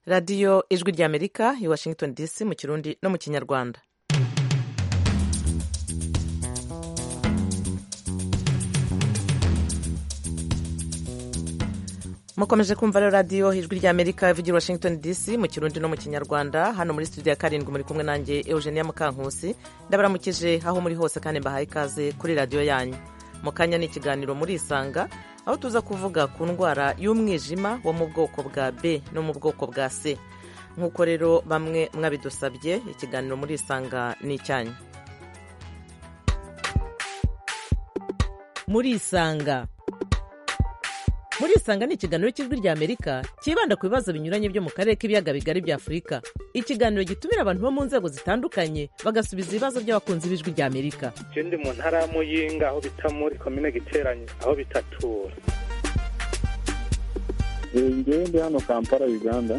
radiyo ijwi ry'amerika i washington dc mu kirundi no mu kinyarwanda. mukomeje kumva rero radiyo ijwi ry'amerika ivugira washington dc mu kirundi no mu kinyarwanda. hano muri studio ya karindwi muri kumwe nanjye Eugenia Mukankusi. ndabaramukije aho muri hose kandi mbahaye ikaze kuri radiyo yanyu. mu kanya ni ikiganiro muri Isanga, aho tuza kuvuga ku ndwara y'umwijima wo mu bwoko bwa B no mu bwoko bwa C. nk'uko rero bamwe mwabidusabye, ikiganiro muri Isanga ni icyanyu. muri Isanga ni ikiganiro cy'ijwi ry'Amerika cyibanda ku bibazo binyuranye byo mu karere k'ibiyaga bigari bya Afurika. ikiganiro gitumira abantu bo mu nzego zitandukanye bagasubiza ibibazo by'abakunzi b'ijwi ry'Amerika. Je ndi mu ntara ya Muyinga, aho bita muri komine Giteranyi, aho bitatura. Ngewe ndi hano Kampala, Uganda.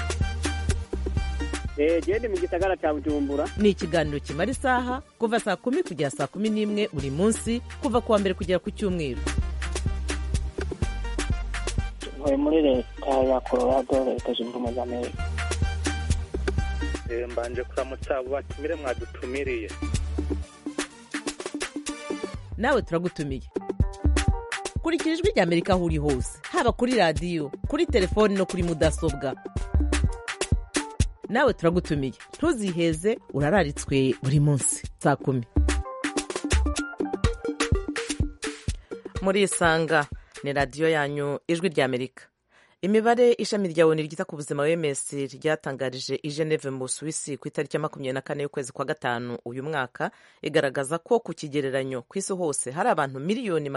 Je ndi mu gisagara cya Bujumbura. Ni ikiganiro kimara isaha kuva saa 10 kugera saa 11 buri munsi, kuva kuwa mbere kugera ku cyumweru. Muri leta ya Colorado, leta zunze ubumwe za Amerika. Mbanje kuramutsa abo batumire mwadutumiriye. Nawe turagutumiye. kurikira ijwi ry'Amerika aho uri hose, haba kuri radiyo, kuri telefoni no kuri mudasobwa. nawe turagutumiye, ntuziheze, urararitswe buri munsi saa 10. muri Isanga ni radiyo yanyu ijwi ry'Amerika. imibare ishami rya ONU ryita ku buzima OMS ryatangarije i Geneve mu Busuwisi ku itariki ya 24 y'ukwezi kwa gatanu uyu mwaka igaragaza ko ku kigereranyo ku isi hose hari abantu miliyoni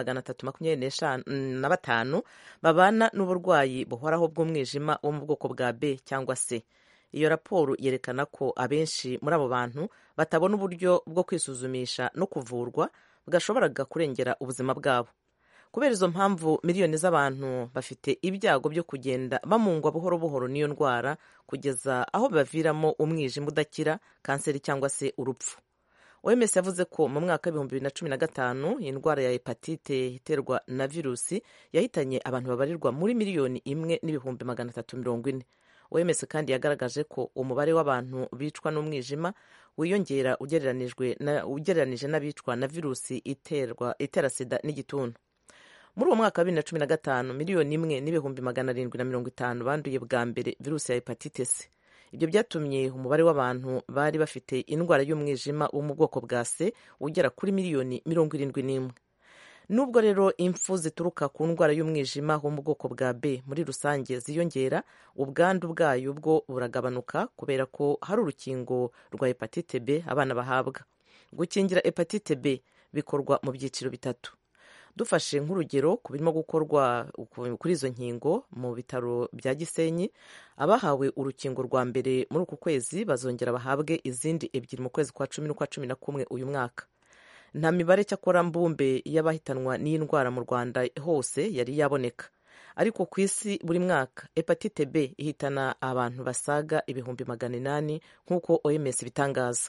325 babana n'uburwayi buhoraho bw'umwijima wo mu bwoko bwa B cyangwa C. iyo raporo yerekana ko abenshi muri abo bantu batabona uburyo bwo kwisuzumisha no kuvurwa bwashoboraga kurengera ubuzima bwabo. kubera izo mpamvu, miliyoni z'abantu bafite ibyago byo kugenda bamungwa buhoro buhoro n'iyo ndwara kugeza aho bibaviramo umwijima udakira, kanseri cyangwa se urupfu. OMS yavuze ko mu mwaka w'ibihumbi 2015 iyi ndwara ya hepatite iterwa na virusi yahitanye abantu babarirwa muri miliyoni 1,340,000. OMS kandi yagaragaje ko umubare w'abantu bicwa n'umwijima wiyongera ugereranije n'abicwa na virusi itera sida n'igituntu. muri uwo mwaka wa 2015 miliyoni 1,750,000 banduye bwa mbere virusi ya hepatite C. ibyo byatumye umubare w'abantu bari bafite indwara y'umwijima wo mu bwoko bwa C ugera kuri miliyoni 71. nubwo rero impfu zituruka ku ndwara y'umwijima wo mu bwoko bwa B muri rusange ziyongera, ubwandu bwayo bwo buragabanuka kubera ko hari urukingo rwa hepatite B abana bahabwa. gukingira hepatite B bikorwa mu byiciro bitatu. dufashe nk'urugero ku birimo gukorwa kuri izo nkingo mu bitaro bya Gisenyi, abahawe urukingo rwa mbere muri uku kwezi bazongera bahabwe izindi 2 mu kwezi kwa 10 n'ukwa 11 uyu mwaka. nta mibare cyakora mbumbe y'abahitanwa n'iyi ndwara mu Rwanda hose yari yaboneka, ariko ku isi buri mwaka hepatite B ihitana abantu basaga 800,000 nk'uko OMS bitangaza.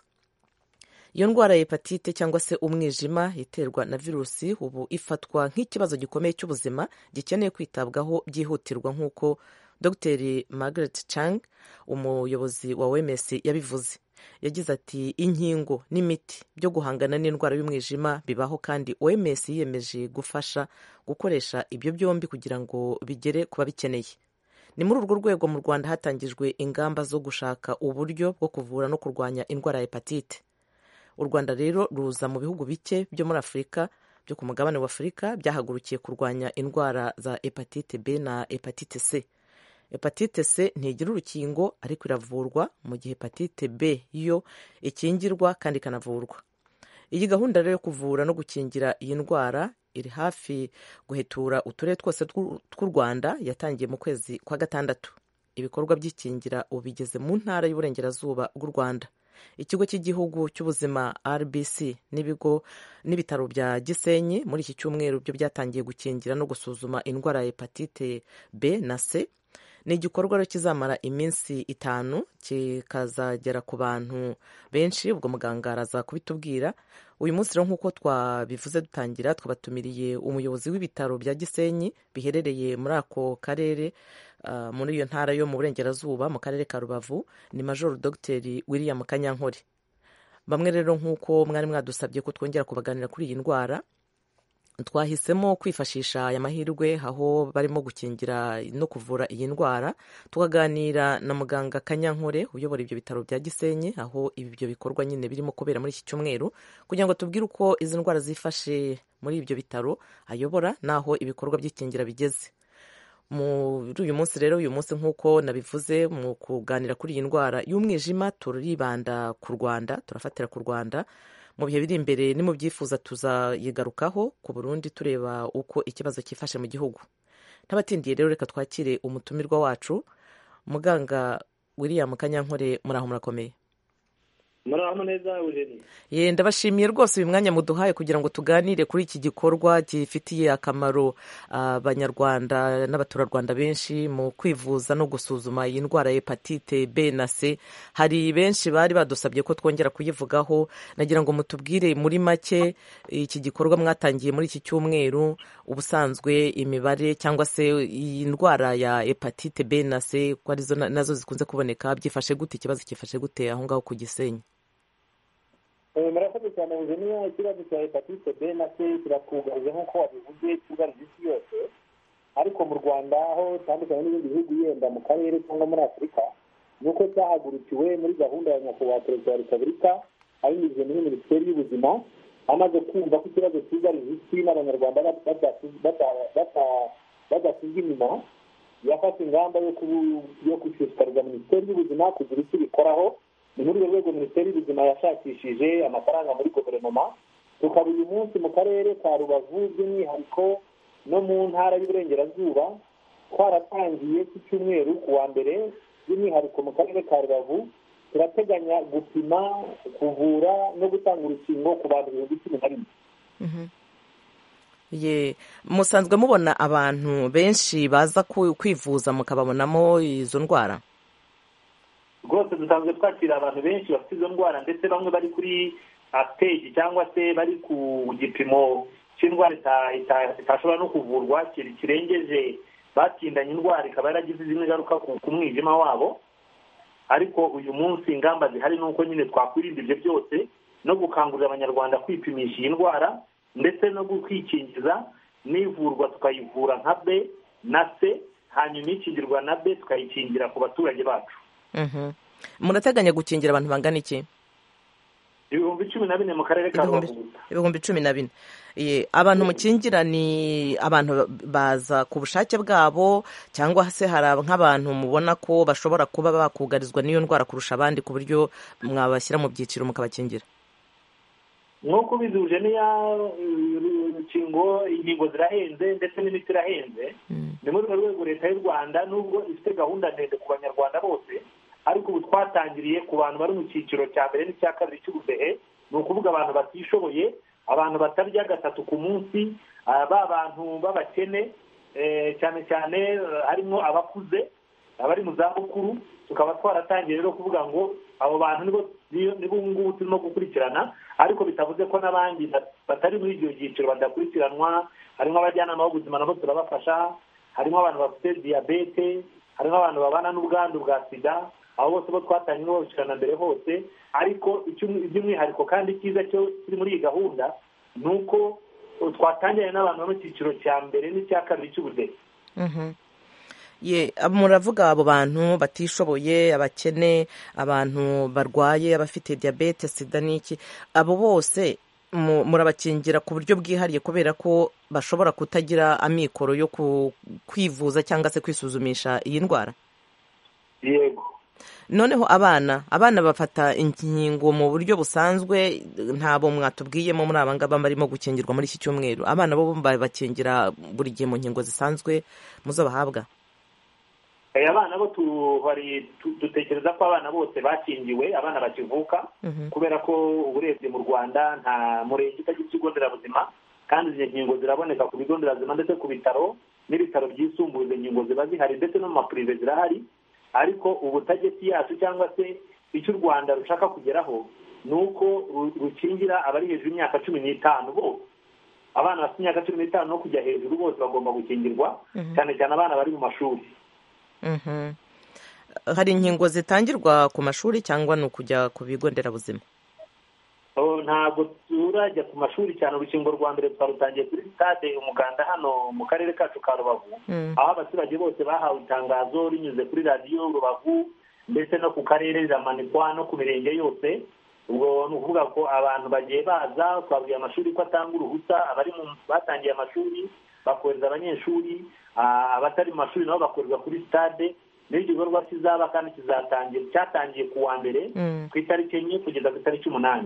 iyo ndwara ya hepatite cyangwa se umwijima iterwa na virusi ubu ifatwa nk'ikibazo gikomeye cy'ubuzima gikeneye kwitabwaho byihutirwa, nk'uko Dr. Margaret Chang, umuyobozi wa OMS yabivuze. yagize ati inkingo n'imiti byo guhangana n'indwara y'umwijima bibaho, kandi OMS yiyemeje gufasha gukoresha ibyo byombi kugira ngo bigere ku babikeneye. ni muri urwo rwego mu Rwanda hatangijwe ingamba zo gushaka uburyo bwo kuvura no kurwanya indwara ya hepatite. u Rwanda rero ruza mu bihugu bike byo muri Afurika byo ku mugabane wa Afurika byahagurukiye kurwanya indwara za hepatite B na hepatite C. hepatite C ntigira urukingo ariko iravurwa, mu gihe hepatite B yo ikingirwa kandi ikanavurwa. iyi gahunda rero yo kuvura no gukingira iyi ndwara iri hafi guhetura uturere twose tw'u Rwanda, yatangiye mu kwezi kwa gatandatu. ibikorwa by'ikingira ubu bigeze mu ntara y'uburengerazuba bw'u Rwanda. ikigo cy'igihugu cy'ubuzima RBC n'ibitaro bya Gisenyi muri iki cyumweru byo byatangiye gukingira no gusuzuma indwara ya hepatite B na C. ni igikorwa rero kizamara iminsi 5 kikazagera ku bantu benshi. Ubwo muganga araza kubitubwira. Uyu munsi rero nk'uko twabivuze dutangira, twabatumiriye umuyobozi w'ibitaro bya Gisenyi biherereye muri ako karere, muri iyo ntara yo mu burengerazuba mu karere ka Rubavu, ni Major Dr William Kanyankore. Bamwe rero nk'uko mwari mwadusabye ko twongera kubaganira kuri iyi ndwara, twahisemo kwifashisha aya mahirwe aho barimo gukingira no kuvura iyi ndwara, tukaganira na muganga Kanyankore uyobora ibyo bitaro bya Gisenyi, aho ibyo bikorwa nyine birimo kubera muri iki cyumweru, kugira ngo tubwire uko izi ndwara zifashe muri ibyo bitaro ayobora n'aho ibikorwa by'ikingira bigeze. Muri uyu munsi rero, uyu munsi nk'uko nabivuze, mu kuganira kuri iyi ndwara y'umwijima turibanda ku Rwanda, turafatira ku Rwanda. Mu bihe biri imbere ni mu byifuza tuzayigarukaho ku Burundi tureba uko ikibazo cyifashe mu gihugu. Ntabatindiye rero, reka twakire umutumirwa wacu muganga William Kanyankore. Muraho murakomeye? Muraho neza Eugenie. Ndabashimiye rwose uyu mwanya muduhaye kugira ngo tuganire kuri iki gikorwa gifitiye akamaro abanyarwanda n'abaturarwanda benshi mu kwivuza no gusuzuma iyi ndwara ya hepatite B na C. Hari benshi bari badusabye ko twongera kuyivugaho. Nagira ngo mutubwire muri make iki gikorwa mwatangiye muri iki cyumweru, ubusanzwe imibare cyangwa se iyi ndwara ya hepatite B na C ko arizo nazo zikunze kuboneka, byifashe gute, ikibazo cyifashe gute aho ngaho ku Gisenyi? Murakoze cyane Eugenie. Ikibazo cya hepatite B na C kirakugarije nk'uko wabivuze, cyugarije isi yose, ariko mu Rwanda aho tandukanye n'ibindi bihugu yenda mu karere cyangwa muri Afurika, nuko cyahagurukiwe muri gahunda ya nyakubahwa Perezida wa Repubulika abinyujije muri Minisiteri y'Ubuzima, amaze kumva ko ikibazo cyugarije isi n'abanyarwanda badasizwe inyuma, yafashe ingamba yo gushishikariza Minisiteri y'Ubuzima kugira icyo ibikoraho. Ni muri urwo rwego Minisiteri y'Ubuzima yashakishije amafaranga muri guverinoma, tukaba uyu munsi mu karere ka Rubavu by'umwihariko no mu ntara y'Iburengerazuba twaratangiye ku cyumweru ku wa mbere, by'umwihariko mu karere ka Rubavu turateganya gupima, kuvura no gutanga urukingo ku bantu 11,000. Musanzwe mubona abantu benshi baza kwivuza mukababonamo izo ndwara? Rwose dusanzwe twakira abantu benshi bafite izo ndwara, ndetse bamwe bari kuri stage cyangwa se bari ku gipimo cy'indwara itashobora no kuvurwa kirengeje, batindanye indwara ikaba yaragize izindi ngaruka ku mwijima wabo. Ariko uyu munsi ingamba zihari ni uko nyine twakwirinda ibyo byose no gukangurira abanyarwanda kwipimisha iyi ndwara, ndetse no kwikingiza, n'ivurwa tukayivura nka B na C, hanyuma ikingirwa na B tukayikingira ku baturage bacu. Murateganya gukingira abantu bangana iki? 14,000 mu karere ka Rubavu. 14,000. Abantu mukingira ni abantu baza ku bushake bwabo, cyangwa se hari nk'abantu mubona ko bashobora kuba bakugarizwa n'iyo ndwara kurusha abandi ku buryo mwabashyira mu byiciro mukabakingira? Nk'uko bizuje urukingo, inkingo zirahenze ndetse n'imiti irahenze. Ni muri urwo rwego Leta y'u Rwanda nubwo ifite gahunda ndende ku banyarwanda bose, ariko ubu twatangiriye ku bantu bari mu cyiciro cya mbere n'icya kabiri cy'ubudehe, ni ukuvuga abantu batishoboye, abantu batarya 3 ku munsi, ba bantu b'abakene, cyane cyane harimo abakuze, abari mu zabukuru. Tukaba twaratangiye rero kuvuga ngo abo bantu nibo ngubu turimo gukurikirana, ariko bitavuze ko n'abandi batari muri ibyo byiciro badakurikiranwa. Harimo abajyanama b'ubuzima nabo turabafasha, harimo abantu bafite diyabete, harimo abantu babana n'ubwandu bwa sida. Abo bose bo twatangiye babashikana mbere hose, ariko iby'umwihariko kandi cyiza cyo kiri muri iyi gahunda ni uko twatangiranye n'abantu mu cyiciro cya mbere n'icya kabiri cy'ubudehe. Muravuga abo bantu batishoboye, abakene, abantu barwaye, abafite diyabete, sida n'iki, abo bose murabakingira ku buryo bwihariye kubera ko bashobora kutagira amikoro yo kwivuza cyangwa se kwisuzumisha iyi ndwara? Yego. Noneho abana bafata inkingo mu buryo busanzwe, ntabo mwatubwiyemo muri aba ngaba barimo gukingirwa muri iki cyumweru? Abana bo bakingira buri gihe mu nkingo zisanzwe muzo bahabwa? Abana bo dutekereza ko abana bose bakingiwe, abana bakivuka, kubera ko uburebye mu Rwanda nta murenge utagira ikigo nderabuzima, kandi izo nkingo ziraboneka ku bigo nderabuzima ndetse ku bitaro n'ibitaro byisumbuye. Izo nkingo ziba zihari ndetse no mu mapurive zirahari, ariko ubutageti yacu cyangwa se icyo u Rwanda rushaka kugeraho ni uko rukingira abari hejuru y'imyaka 15 bose. Abana bafite imyaka 15 no kujya hejuru bose bagomba gukingirwa, cyane cyane abana bari mu mashuri. Hari inkingo zitangirwa ku mashuri cyangwa ni ukujya ku bigo nderabuzima? Ntabwo turajya ku mashuri cyane. Urukingo rwa mbere twarutangiye kuri stade Umuganda hano mu karere kacu ka Rubavu, aho abaturage bose bahawe itangazo rinyuze kuri radiyo Rubavu ndetse no ku karere riramanikwa no ku mirenge yose. Ubwo ni ukuvuga ko abantu bagiye baza, twabwiye amashuri ko atanga uruhusa, abari batangiye amashuri bakohereza abanyeshuri, abatari mu mashuri nabo bakorerwa kuri stade. N'iki gikorwa kizaba kandi cyatangiye ku wa mbere ku itariki 4 kugeza ku itariki 8.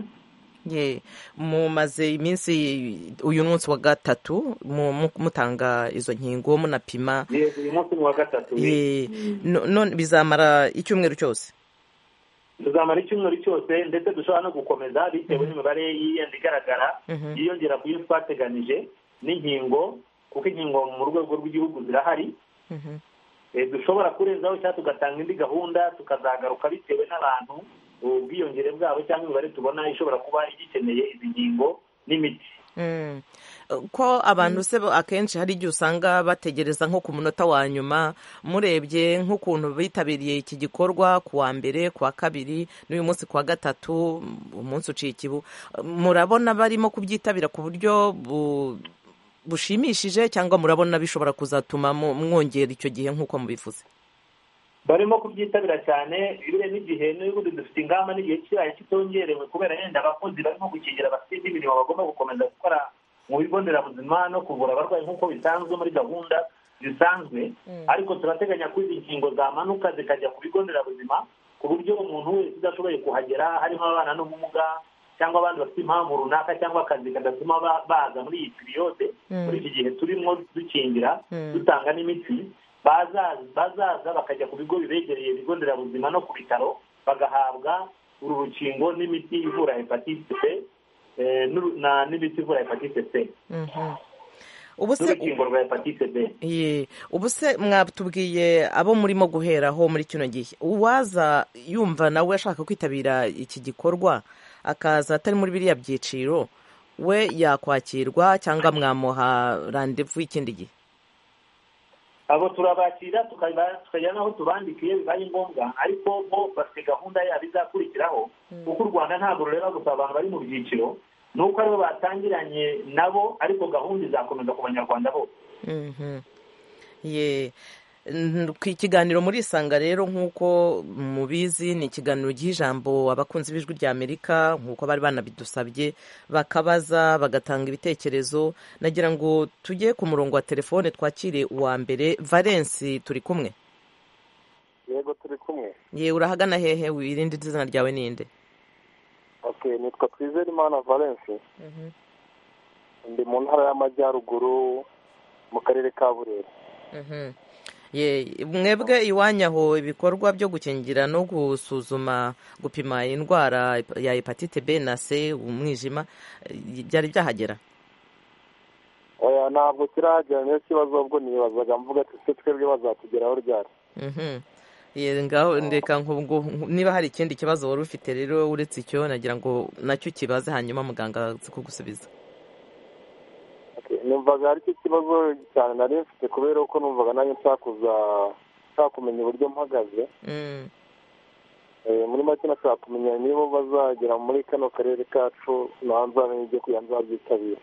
Mumaze iminsi uyu munsi wa gatatu mutanga izo nkingo munapima. Uyu munsi wa gatatu. None bizamara icyumweru cyose? Tuzamara icyumweru cyose, ndetse dushobora no gukomeza bitewe n'imibare yindi igaragara yiyongera ku yo twateganije n'inkingo, kuko inkingo mu rwego rw'igihugu zirahari. Dushobora kurenzaho cyangwa tugatanga indi gahunda, tukazagaruka bitewe n'abantu, ubwiyongere bwabo cyangwa imibare tubona ishobora kuba igikeneye izi nkingo n'imiti. Ko abantu se akenshi hari igihe usanga bategereza nko ku munota wa nyuma. Murebye nk'ukuntu bitabiriye iki gikorwa ku wa mbere, ku wa kabiri n'uyu munsi ku wa gatatu, umunsi uciye ikibu, murabona barimo kubyitabira ku buryo bushimishije cyangwa murabona bishobora kuzatuma mwongera icyo gihe nk'uko mubivuze? Barimo kubyitabira cyane, bire n'igihe n'ubundi dufite ingamba n'igihe cyayo kitongerewe kubera yenda abakozi barimo gukingira bafite imirimo bagomba gukomeza gukora mu bigo nderabuzima no kuvura abarwayi nk'uko bisanzwe muri gahunda zisanzwe. Ariko turateganya ko izi nkingo zamanuka zikajya ku bigo nderabuzima ku buryo umuntu wese udashoboye kuhagera, harimo abana n'ubumuga cyangwa abandi bafite impamvu runaka cyangwa akazi kadatuma baza muri iyi piriyode, muri iki gihe turimo dukingira dutanga n'imiti, bazaza bakajya ku bigo bibegereye, ibigo nderabuzima no ku bitaro, bagahabwa uru rukingo n'imiti ivura hepatite C n'imiti ivura hepatite C. Urukingo rwa hepatite B. Ubu se mwatubwiye abo murimo guheraho muri kino gihe, uwaza yumva nawe ashaka kwitabira iki gikorwa akaza atari muri biriya byiciro, we yakwakirwa cyangwa mwamuha randevu y'ikindi gihe? Abo turabakira tukajya naho tubandikiye bibaye ngombwa, ariko bo bafite gahunda yabo izakurikiraho, kuko u Rwanda ntabwo rureba gusa abantu bari mu byiciro, nuko aribo batangiranye nabo, ariko gahunda izakomeza ku banyarwanda bose. Ikiganiro muri Isanga rero nk'uko mubizi ni ikiganiro giha ijambo abakunzi b'Ijwi rya Amerika, nk'uko bari banabidusabye, bakabaza bagatanga ibitekerezo. Nagira ngo tujye ku murongo wa telefone twakire uwa mbere. Valence, turi kumwe? Yego turi kumwe. Urahagana hehe? Wirinde izina ryawe ninde? Nitwa Twizerimana Valence. Ndi mu ntara y'Amajyaruguru mu karere ka Burera. Mwebwe iwanyu aho ibikorwa byo gukingira no gusuzuma gupima indwara ya hepatite B na C, umwijima, byari byahagera? Ntabwo kirahagera, niyo kibazo ubwo nibazaga mvuga ati se twebwe bazatugeraho ryari. Ngaho ndeka niba hari ikindi kibazo wari ufite rero uretse icyo, nagira ngo nacyo kibaze hanyuma muganga azi kugusubiza. Numvaga ari cyo kibazo cyane nari mfite, kubera ko numvaga nanjye nshaka kumenya uburyo mpagaze. Muri make nashaka kumenya niba bazagera muri kano karere kacu nzamenye ibyo kugira nzabyitabira.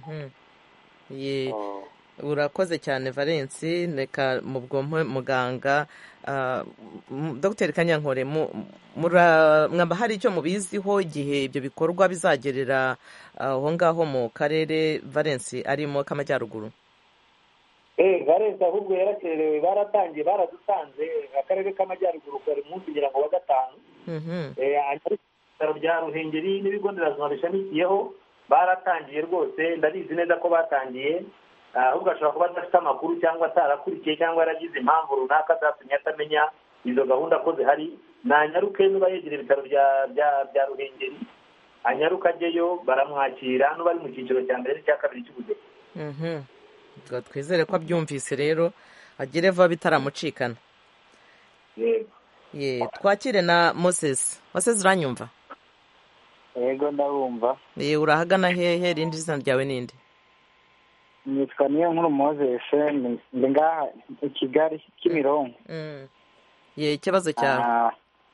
Urakoze cyane Valence. Reka mu bwompe muganga Dr Kanyankore, mwaba hari icyo mubiziho igihe ibyo bikorwa bizagerera aho ngaho mu karere Valence arimo k'Amajyaruguru? Valence ahubwo yarakerewe, baratangiye, baradusanze akarere k'Amajyaruguru kari munsi ngira ngo wa gatanu. Ibitaro bya Ruhengeri n'ibigo nderabuzima bishamikiyeho baratangiye rwose, ndabizi neza ko batangiye, ahubwo ashobora kuba adafite amakuru cyangwa atarakurikiye cyangwa yaragize impamvu runaka zatumye atamenya izo gahunda ko zihari. Nanyaruke niba yegera ibitaro bya Ruhengeri anyaruka ajyeyo baramwakira hano bari mu cyiciro cya mbere n'icya kabiri cy'ubudehe. Twizere ko abyumvise rero agere vuba bitaramucikana. Twakire na Moses. Moses, uranyumva? Yego ndabumva. Urahagana hehe? Irindi zina ryawe ninde? Nitwa Niyonkuru Moses, ndi ngaha i Kigali Kimironko. Ikibazo cyawe?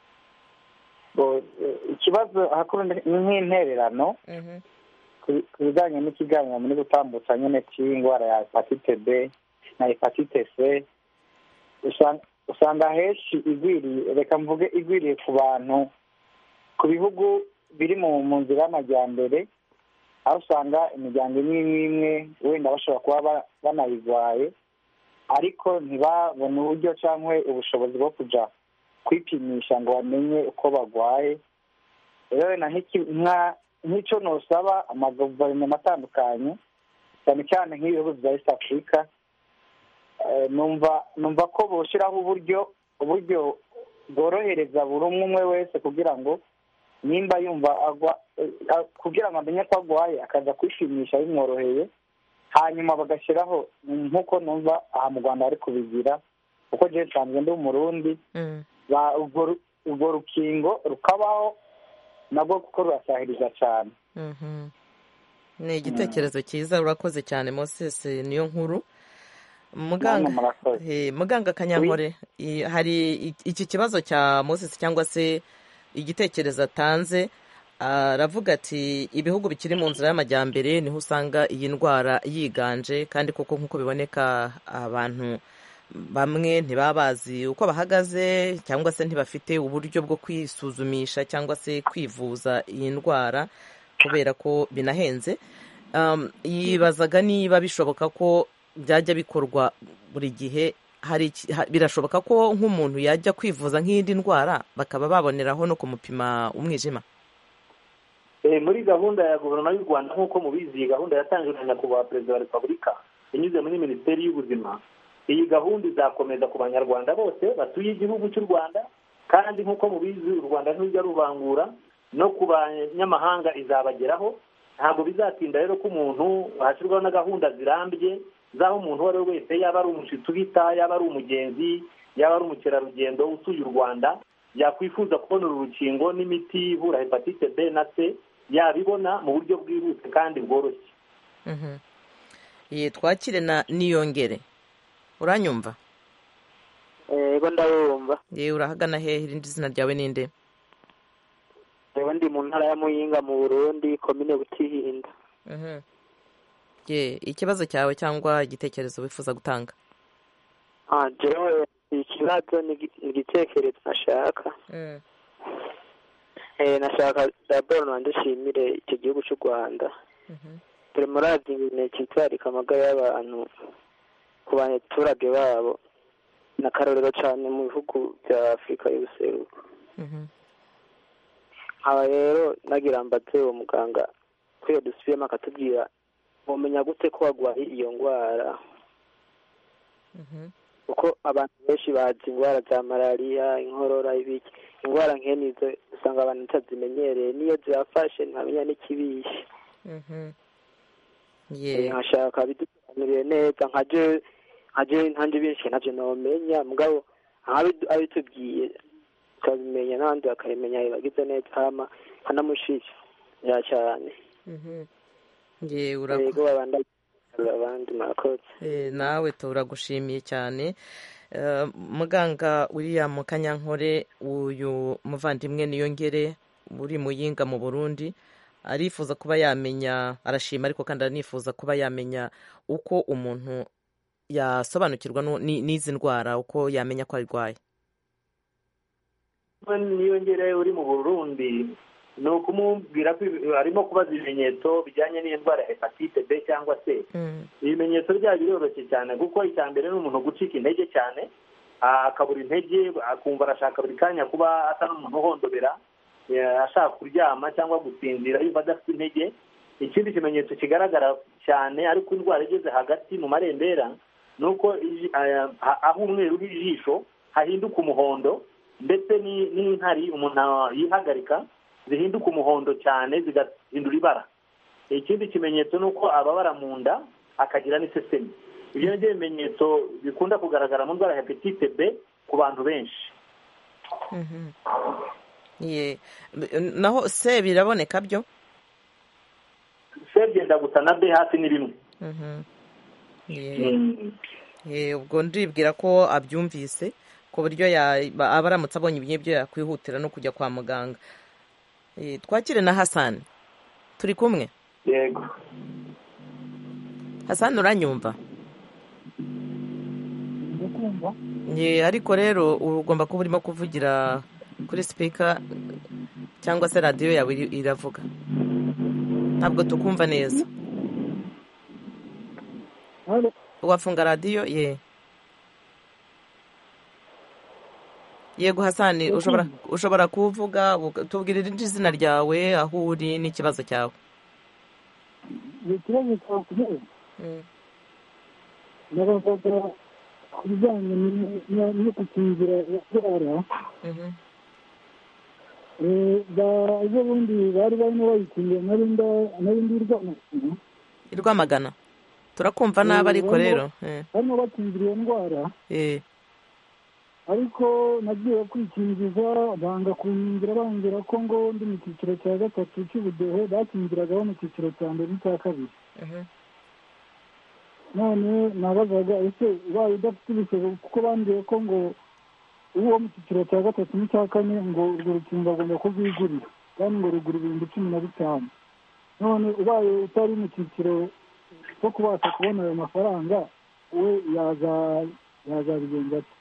Ikibazo hakuru ni nk'intererano ku bijyanye n'ikiganiro muri gutambutsa nyine cy'indwara ya hepatite B na hepatite C. Usanga henshi igwiriye, reka mvuge igwiriye ku bantu, ku bihugu biri mu nzira y'amajyambere, aho usanga imiryango imwe n'imwe wenda bashobora kuba banayirwaye ariko ntibabone uburyo cyangwa ubushobozi bwo kujya kwipimisha ngo bamenye uko barwaye. Rero nk'icyo ntusaba amaguverinoma atandukanye cyane cyane nk'ibihugu bya East Africa, numva ko bushyiraho uburyo bworohereza buri umwe wese kugira ngo nimba yumva kugira ngo amenye ko arwaye akajya kwishimisha bimworoheye, hanyuma bagashyiraho nk'uko numva aha mu Rwanda bari kubigira, kuko njyewe nsanzwe ndi Umurundi, urwo rukingo rukabaho nabwo kuko rurasahiriza cyane. Ni igitekerezo cyiza, urakoze cyane Moses Niyonkuru. Muganga Kanyankore, hari iki kibazo cya Moses cyangwa se igitekerezo atanze, aravuga ati ibihugu bikiri mu nzira y'amajyambere niho usanga iyi ndwara yiganje, kandi koko nk'uko biboneka abantu bamwe ntibaba bazi uko bahagaze cyangwa se ntibafite uburyo bwo kwisuzumisha cyangwa se kwivuza iyi ndwara kubera ko binahenze. Yibazaga niba bishoboka ko byajya bikorwa buri gihe. Birashoboka ko nk'umuntu yajya kwivuza nk'iyindi ndwara bakaba baboneraho no kumupima umwijima? Muri gahunda ya guverinoma y'u Rwanda nk'uko mubizi, iyi gahunda yatangijwe na nyakubahwa perezida wa repubulika inyuze muri minisiteri y'ubuzima. Iyi gahunda izakomeza ku banyarwanda bose batuye igihugu cy'u Rwanda, kandi nk'uko mubizi u Rwanda ntujya ruvangura, no ku banyamahanga izabageraho. Ntabwo bizatinda rero ko umuntu hashyirwaho na gahunda zirambye z'aho umuntu uwo ari we wese, yaba ari umushyitsi ubita, yaba ari umugenzi, yaba ari umukerarugendo usuye u Rwanda, yakwifuza kubona uru rukingo n'imiti ivura hepatite B na C, yabibona mu buryo bwihuse kandi bworoshye. Twakire na Niyongere. Uranyumva? Yego ndabumva. Urahagana hehe? Irindi zina ryawe ninde? Ndi mu ntara ya Muyinga mu Burundi, komine Butihinda. Ikibazo cyawe cyangwa igitekerezo wifuza gutanga? Jewe ikibazo ni igitekerezo nashaka. Nashaka daboro ndashimire icyo gihugu cy'u Rwanda. Turi murazi ibintu cyitwarika amagara y'abantu ku baturage babo, n'akarorero cyane mu bihugu bya Afurika y'ubuseruko. Aba rero nagira mbaze uwo muganga ko iyo dusubiyemo akatubwira mumenya gute ko warwaye iyo ndwara, kuko abantu benshi bazi indwara za malariya, inkorora, ibiki. Indwara nk'enizo usanga abantu batazimenyereye, niyo zibafashe ntamenya n'ikibishe. Nkashaka bidusobanurire neza, nkanjye benshi ntabyo nomenya, mugabo abitubwiye tukabimenya n'abandi bakabimenya bagize neza, hama nkanamushishira cyane. Yego abandi murakoze. Nawe turagushimiye cyane. Muganga William Kanyankore, uyu muvandimwe Niyongere uri Muyinga mu Burundi, arifuza kuba yamenya, arashima ariko kandi aranifuza kuba yamenya uko umuntu yasobanukirwa n'izi ndwara, uko yamenya ko arwaye. Niyongere uri mu Burundi, ni ukumubwira ko arimo kubaza ibimenyetso bijyanye n'indwara ya hepatite B cyangwa C. Ibimenyetso byayo biroroshye cyane, kuko icya mbere ni umuntu gucika intege cyane, akabura intege, akumva arashaka buri kanya kuba asa n'umuntu uhondobera, ashaka kuryama cyangwa gusinzira yumva adafite intege. Ikindi kimenyetso kigaragara cyane ariko indwara igeze hagati mu marembera, ni uko aho umweru w'ijisho hahinduka umuhondo, ndetse n'inkari umuntu yihagarika zihinduka umuhondo cyane zigahindura ibara. Ikindi kimenyetso ni uko ababara mu nda akagira n'isesemi. Ibyo ni byo bimenyetso bikunda kugaragara mu ndwara ya hepatite B ku bantu benshi. Naho C biraboneka byo? C byenda gusa na B hafi ni bimwe. Ubwo ndibwira ko abyumvise ku buryo aba aramutse abonye ibyo yakwihutira no kujya kwa muganga. Twakire na Hassan, turi kumwe? Yego. Hassan, uranyumva? Ariko rero ugomba kuba urimo kuvugira kuri speaker cyangwa se radiyo yawe iravuga, ntabwo tukumva neza. Wafunga radiyo? Yego Hassan, ushobora kuvuga, tubwire irindi zina ryawe, aho uri n'ikibazo cyawe. Ikibazo cyawe ndabazaga ku bijyanye no gukingira indwara. Ejo bundi bari barimo bayikingira narindi i Rwamagana. Turakumva nabi ariko rero barimo bakingira iyo ndwara, ariko nagiye kwikingiza banga kunkingira, bambwira ko ngo ndi mu cyiciro cya 3 cy'ubudehe, bakingiragaho mu cyiciro cya 2 n'icya 2. None nabazaga ese ubaye udafite ubushobozi, kuko bambwiye ko ngo uwo mu cyiciro cya 3 n'icya 4 ngo urwo rukingo agomba kurwigurira, kandi ngo rugura 15,000. None ubaye utari mu cyiciro cyo kubasha kubona ayo mafaranga, we yazabigenza ate?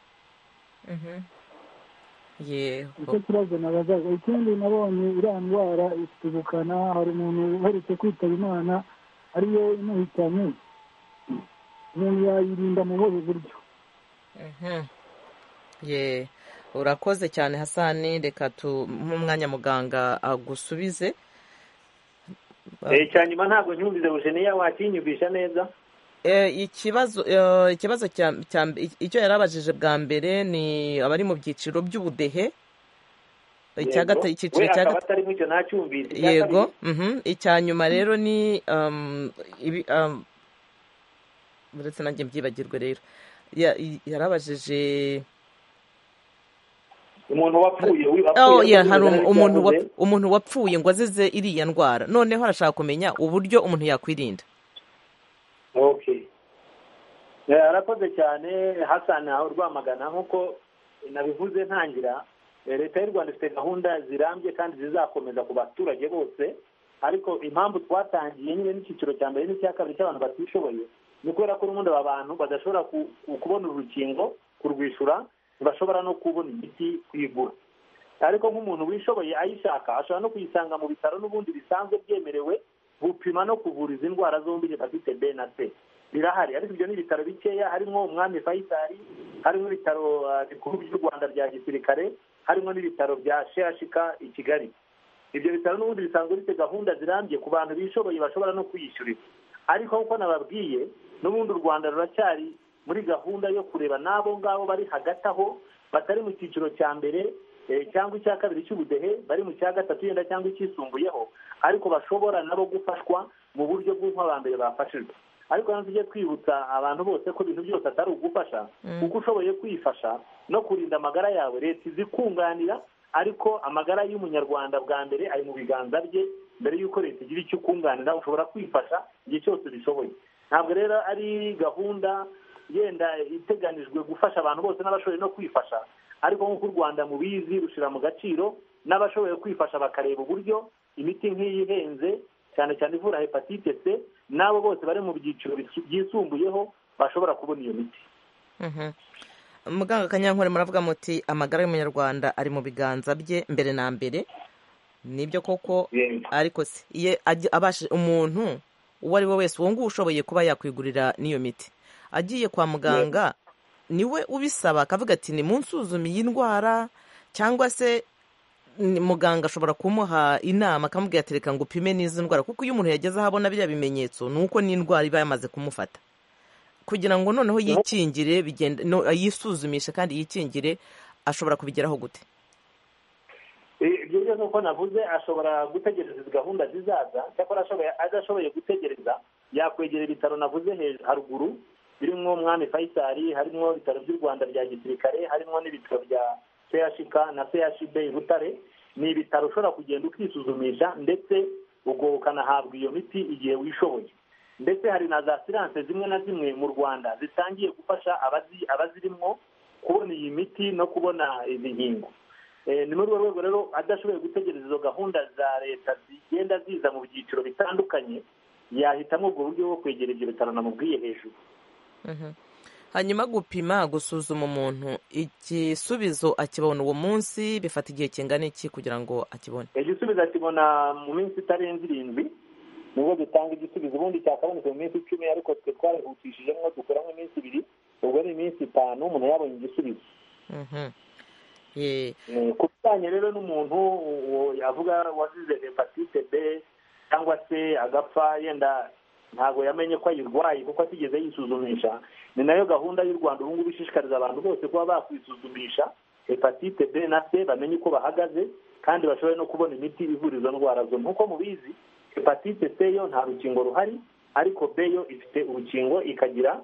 Icyo kibazo nabazaga. Ikindi nabonye iriya ndwara ifite ubukana, hari umuntu uherutse kwitaba Imana ariyo imuhitanye, umuntu yayirinda mu buhe buryo? Urakoze cyane Hassan, reka umwanya muganga agusubize. Cyanyuma ntabwo nyumvise Eugenia, wakinyumvisha neza? Ikibazo icyo yarabajije bwa mbere ni abari mu byiciro by'ubudehe, icyiciro cya gatatu. Yego. Icyanyuma rero ni uretse nanjye mbyibagirwe rero, yarabajije umuntu wapfuye. Hari umuntu wapfuye ngo azize iriya ndwara, noneho arashaka kumenya uburyo umuntu yakwirinda. Arakoze cyane Hassan aho Rwamagana. Nk'uko nabivuze ntangira, leta y'u Rwanda ifite gahunda zirambye kandi zizakomeza ku baturage bose, ariko impamvu twatangiye nyine n'icyiciro cya 1 n'icya 2 cy'abantu batishoboye ni ukubera ko n'ubundi aba bantu badashobora kubona urukingo kurwishyura, ntibashobora no kubona imiti kuyigura. Ariko nk'umuntu wishoboye ayishaka ashobora no kuyisanga mu bitaro n'ubundi bisanzwe byemerewe gupima no kuvura izi ndwara zombi, hepatite B na C. Birahari, ariko ibyo ni ibitaro bikeya, harimo Umwami Faisal, harimo ibitaro bikuru by'u Rwanda bya gisirikare, harimo n'ibitaro bya CHK i Kigali. Ibyo bitaro n'ubundi bisanzwe bifite gahunda zirambye ku bantu bishoboye bashobora no kwiyishyurira. Ariko nk'uko nababwiye, n'ubundi u Rwanda ruracyari muri gahunda yo kureba n'abo ngabo bari hagati aho, batari mu cyiciro cya 1 cyangwa icya 2 cy'ubudehe, bari mu cya 3 yenda cyangwa icyisumbuyeho, ariko bashobora nabo gufashwa mu buryo bw'abambere bafashijwe. Ariko hano tujye twibutsa abantu bose ko ibintu byose atari ugufasha, kuko ushoboye kwifasha no kurinda amagara yawe, leta izikunganira, ariko amagara y'umunyarwanda bwa mbere ari mu biganza bye. Mbere y'uko leta igira icyo ukunganira, ushobora kwifasha igihe cyose bishoboye. Ntabwo rero ari gahunda yenda iteganijwe gufasha abantu bose n'abashoboye no kwifasha, ariko nk'uko u Rwanda mubizi rushyira mu gaciro n'abashoboye kwifasha bakareba uburyo imiti nk'iyi ihenze cyane cyane ivura hepatite C, n'abo bose bari mu byiciro byisumbuyeho bashobora kubona iyo miti. Muganga Kanyankore, muravuga muti amagara y'umunyarwanda ari mu biganza bye mbere na mbere. Nibyo koko, ariko se abasha umuntu uwo ari we wese uwo nguwo ushoboye kuba yakwigurira n'iyo miti, agiye kwa muganga niwe ubisaba akavuga ati ni munsuzume iyi ndwara, cyangwa se muganga ashobora kumuha inama akamubwira ati reka ngo upime n'izi ndwara, kuko iyo umuntu yageze aho abona biriya bimenyetso ni uko n'indwara iba yamaze kumufata, kugira ngo noneho yikingire yisuzumishe kandi yikingire, ashobora kubigeraho gute? ibyo byose uko navuze ashobora gutegereza izi gahunda zizaza, cyakora adashoboye gutegereza yakwegera ibitaro navuze haruguru birimo Umwami Faisal, harimo ibitaro by'u Rwanda bya gisirikare, harimo n'ibitaro bya CHK na CHB Butare. Ni ibitaro ushobora kugenda ukisuzumisha ndetse ubwo ukanahabwa iyo miti igihe wishoboye. Ndetse hari na za siranse zimwe na zimwe mu Rwanda zitangiye gufasha abazirimo kubona iyi miti no kubona izi nkingo. Ni muri urwo rwego rero adashoboye gutegereza izo gahunda za leta zigenda ziza mu byiciro bitandukanye, yahitamo ubwo buryo bwo kwegera ibyo bitaro namubwiye hejuru. Hanyuma gusuzuma umuntu igisubizo akibona uwo munsi bifata igihe kingana iki kugira ngo akibone? Igisubizo akibona mu minsi itarenze 7 nubwo dutanga igisubizo, ubundi cyakaboneka mu minsi 10 ariko twe twarihutishijemo dukuramo iminsi 2, ubwo ni iminsi 5 umuntu yabonye igisubizo. Ku bijyanye rero n'umuntu yavuga wazize hepatite B cyangwa se agapfa yenda ntabwo yamenye ko ayirwaye kuko atigeze yisuzumisha, ni nayo gahunda y'u Rwanda ubu ngubu ishishikariza abantu bose kuba bakwisuzumisha hepatite B na C bamenye uko bahagaze kandi bashobore no kubona imiti ivura izo ndwara zo. Nk'uko mubizi hepatite C yo nta rukingo ruhari, ariko B yo ifite urukingo ikagira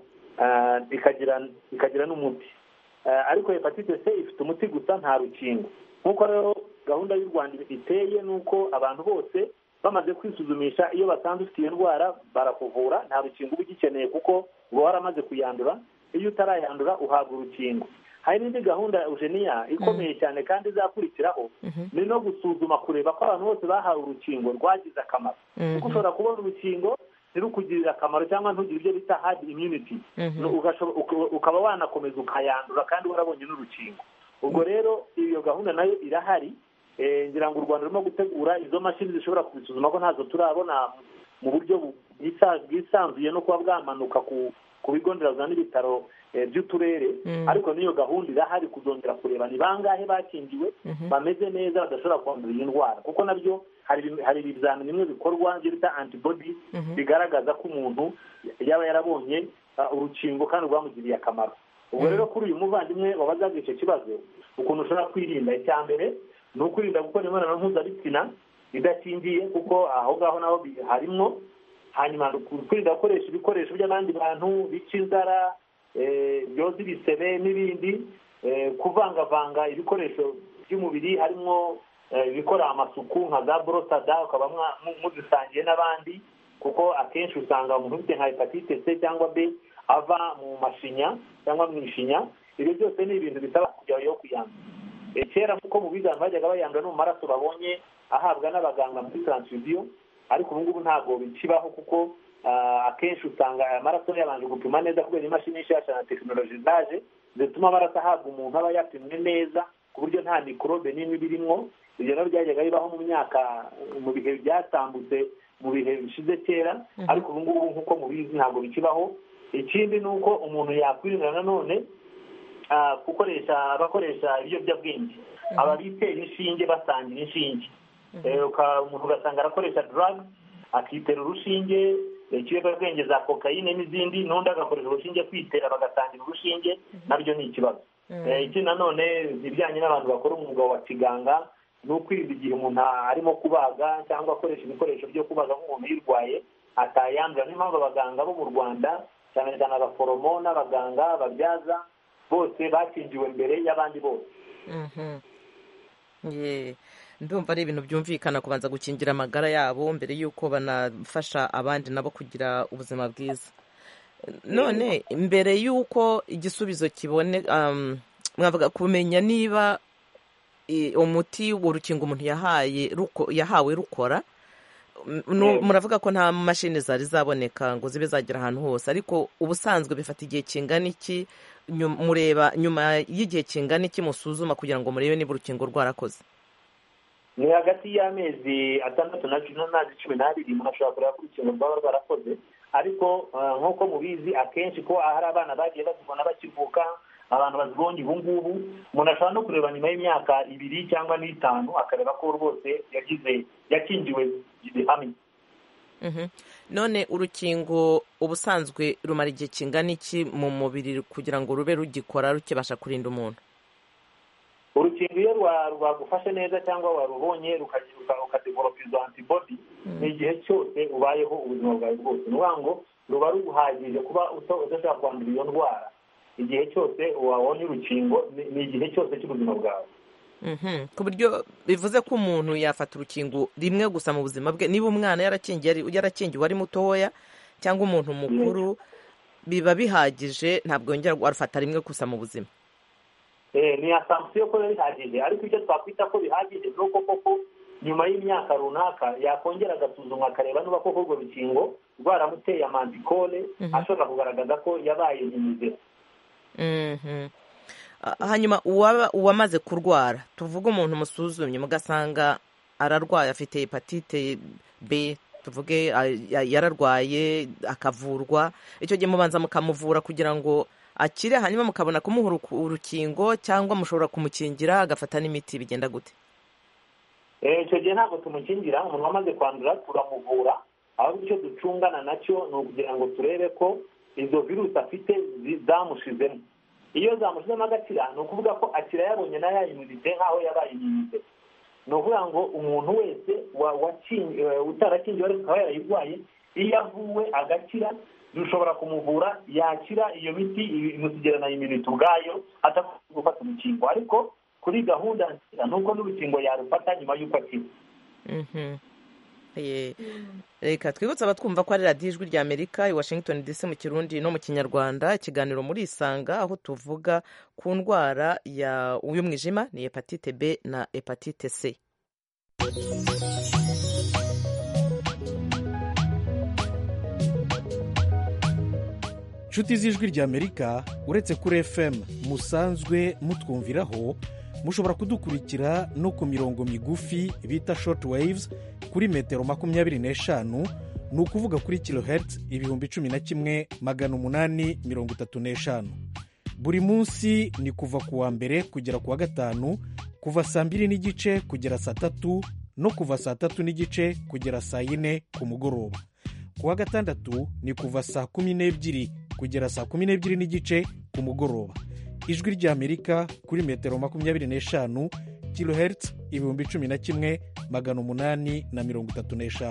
n'umuti, ariko hepatite C ifite umuti gusa nta rukingo. Nk'uko rero gahunda y'u Rwanda iteye nuko abantu bose bamaze kwisuzumisha iyo basanze ufite iyo ndwara barakuvura, nta rukingo uba ugikeneye kuko uba waramaze kuyandura. Iyo utarayandura uhabwa urukingo. Hari n'indi gahunda Eugenia ikomeye cyane kandi izakurikiraho, ni no gusuzuma kureba ko abantu bose bahawe urukingo rwagize akamaro, kuko ushobora kubona urukingo ntirukugirire akamaro cyangwa ntugire ibyo bita hard immunity, ukaba wanakomeza ukayandura kandi warabonye n'urukingo. Ubwo rero iyo gahunda nayo irahari. Ngira ngo u Rwanda rurimo gutegura izo mashini zishobora kubisuzuma ko ntazo turabona mu buryo bwisanzuye no kuba bwamanuka ku bigo nderabuzima n'ibitaro by'uturere, ariko n'iyo gahunda irahari kuzongera kureba ni bangahe bakingiwe bameze neza badashobora kwandura iyi ndwara, kuko nabyo hari ibizamini bimwe bikorwa byo bita antibody bigaragaza ko umuntu yaba yarabonye urukingo kandi rwamugiriye akamaro. Ubwo rero kuri uyu muvandimwe wabazaga icyo kibazo ukuntu ushobora kwirinda, icya mbere ni ukwirinda gukora imibonano mpuzabitsina idakingiye kuko aho ngaho naho harimo. Hanyuma kwirinda gukoresha ibikoresho by'abandi bantu bica inzara, byoza ibisebe n'ibindi, kuvangavanga ibikoresho by'umubiri harimo ibikora amasuku nka za borosada ukaba muzisangiye n'abandi, kuko akenshi usanga umuntu ufite nka hepatite C cyangwa B ava mu mashinya cyangwa mu ishinya. Ibyo byose ni ibintu bisaba kujya yo kuyandura. Kera nk'uko mu biganza bajyaga bayandura no mu maraso babonye ahabwa n'abaganga muri transfusion, ariko ubu ngubu ntabwo bikibaho kuko akenshi usanga aya maraso yabanje gupima neza kubera imashini nshyashya na tekinoloji zaje zituma amaraso ahabwa umuntu aba yapimwe neza ku buryo nta mikorobe n'imwe birimo. Ibyo nabyo byajyaga bibaho mu bihe byatambutse mu bihe bishize kera, ariko ubu ngubu nk'uko mubizi ntabwo bikibaho. Ikindi ni uko umuntu yakwirinda nanone abakoresha ibiyobyabwenge, ababitera inshinge basangira inshinge. Umuntu ugasanga arakoresha drugs akitera urushinge, ikiyobyabwenge za kokayine n'izindi, n'undi agakoresha urushinge kwitera bagasangira urushinge, nabyo ni ikibazo. Iki nanone ibijyanye n'abantu bakora umwuga wa kiganga ni ukwirinda igihe umuntu arimo kubaga cyangwa akoresha ibikoresho byo kubaga nk'umuntu yirwaye atayandura. Niyo mpamvu abaganga bo mu Rwanda cyane cyane abaforomo n'abaganga babyaza bose bakingiwe mbere y'abandi bose. Ndumva ari ibintu byumvikana kubanza gukingira amagara yabo mbere y'uko banafasha abandi nabo kugira ubuzima bwiza. None mbere y'uko igisubizo kibone, mwavuga kumenya niba umuti w'urukingo umuntu yahawe rukora. Muravuga ko nta mashini zari zaboneka ngo zibe zagera ahantu hose, ariko ubusanzwe bifata igihe kingana iki mureba nyuma y'igihe kingana iki musuzuma kugira ngo murebe niba urukingo rwarakoze? Ni hagati y'amezi 6 na 12 umuntu ashobora kureba ko urukingo rwaba rwarakoze, ariko nk'uko mubizi akenshi ko hari abana bagiye bazibona bakivuka, abantu bazibonye ubu ngubu, umuntu ashobora no kureba nyuma y'imyaka 2 cyangwa 5 akareba ko rwose yakingiwe gihamye. None urukingo ubusanzwe rumara igihe kingana iki mu mubiri kugira ngo rube rugikora rukibasha kurinda umuntu? urukingo iyo rwagufashe neza cyangwa warubonye rukadevelopa izo antibody ni igihe cyose ubayeho ubuzima bwawe bwose ni ukuvuga ngo ruba ruguhagije kuba udashobora kwandura iyo ndwara igihe cyose wabonye urukingo ni igihe cyose cy'ubuzima bwawe. ku buryo bivuze ko umuntu yafata urukingo rimwe gusa mu buzima bwe niba umwana yarakingiwe ari mutoya cyangwa umuntu mukuru biba bihagije ntabwo yongera warufata rimwe gusa mu buzima. Ni asampusiyo ko bihagije ariko icyo twakwita ko bihagije ni uko koko nyuma y'imyaka runaka yakongera agasuzumwa akareba niba koko urwo rukingo rwaramuteye amantikore ashobora kugaragaza ko yabaye imyize. Hanyuma uwamaze kurwara tuvuge umuntu musuzumye mugasanga ararwaye afite hepatite B tuvuge yararwaye akavurwa icyo gihe mubanza mukamuvura kugira ngo akire hanyuma mukabona kumuha urukingo cyangwa mushobora kumukingira agafata n'imiti bigenda gute? Icyo gihe ntabwo tumukingira umuntu wamaze kwandura turamuvura ahubwo icyo ducungana nacyo ni ukugira ngo turebe ko izo virusi afite zamushizemo. Iyo zamushizemo agakira ni ukuvuga ko akira yabonye na ya imunite nk'aho yabaye imunite. Ni ukuvuga ngo umuntu wese utarakingiwe ariko akaba yarayirwaye iyo avuwe agakira dushobora kumuvura yakira iyo miti imusigera na imunite ubwayo atakunze gufata urukingo ariko kuri gahunda nziza nuko n'urukingo yarufata nyuma y'uko akira. Reka twibutse abatwumva ko ari radiyo ijwi rya Amerika i Washington DC mu Kirundi no mu Kinyarwanda ikiganiro muri Isanga aho tuvuga ku ndwara y'umwijima ni hepatite B na hepatite C. Inshuti z'ijwi rya Amerika uretse kuri FM musanzwe mutwumviraho mushobora kudukurikira no ku mirongo migufi bita short waves kuri metero 25 ni ukuvuga kuri kilohertz 11,835 buri munsi ni kuva ku wa mbere kugera ku wa gatanu kuva saa 2:30 kugera saa 3 no kuva saa 3:30 kugera saa 4 ku mugoroba. Ku wa gatandatu ni kuva saa 12 kugera saa 12:30 ku mugoroba. Ijwi rya Amerika kuri metero 25 kilohertz 11,835.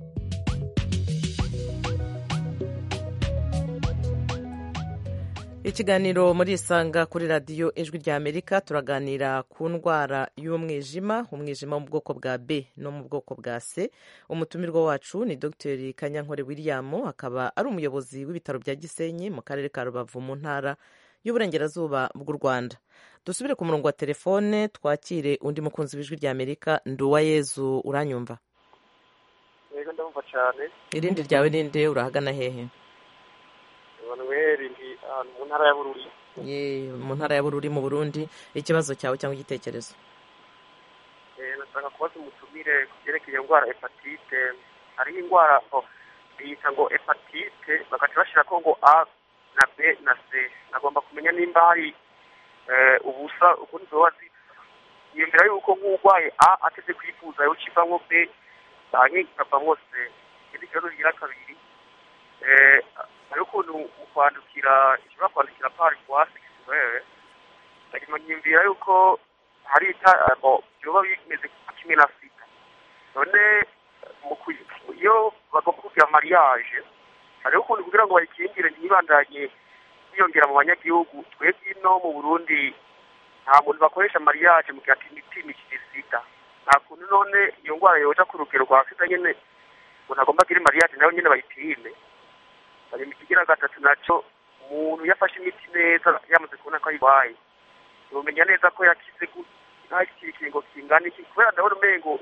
Ikiganiro muri Isanga kuri radiyo ijwi rya Amerika turaganira ku ndwara y'umwijima umwijima mu bwoko bwa B no mu bwoko bwa C. Umutumirwa wacu ni Dr Kanyankore William akaba ari umuyobozi w'ibitaro bya Gisenyi mu karere ka Rubavu mu ntara y'uburengerazuba bw'u Rwanda. Dusubire ku murongo wa telefone twakire undi mukunzi w'ijwi rya Amerika. Nduwayezu uranyumva? Yego ndumva cyane. Irindi ryawe ninde urahagana hehe? Emmanuel ndi mu ntara ya Bururi. Mu ntara ya Bururi mu Burundi. Ikibazo cyawe cyangwa igitekerezo? Nataka kubaza umutumire kugerekeye indwara hepatite. Hari indwara bita ngo hepatite bagaca bashira ko ngo A na B na C. Nagomba kumenya nimba hari ubusa ukundi zowazi yemera yuko nk'urwaye A ateze kwifuza yo kivamwo B cyane kavamwo C. Iki kibazo gira kabiri ariko ukuntu kwandukira ishobora kwandukira pari kwasi wewe ariko nyimvira yuko hari byoba bimeze kimwe na sida none iyo bagomba kugira mariage hari ukuntu kugira ngo bayikingire ntibandanye yiyongera mu banyagihugu twebwe no mu Burundi nta muntu bakoresha mariage mu gihe atimikije sida nta kuntu none iyo ndwara yoja ku rugero rwa sida nyene umuntu agomba kugira mariage nayo nyene bayipime bari mu kigira gatatu naco umuntu yafashe imiti neza yamaze kubona ko ayirwaye umenya neza ko yakize ikingo kingana iki kubera ndabona umengo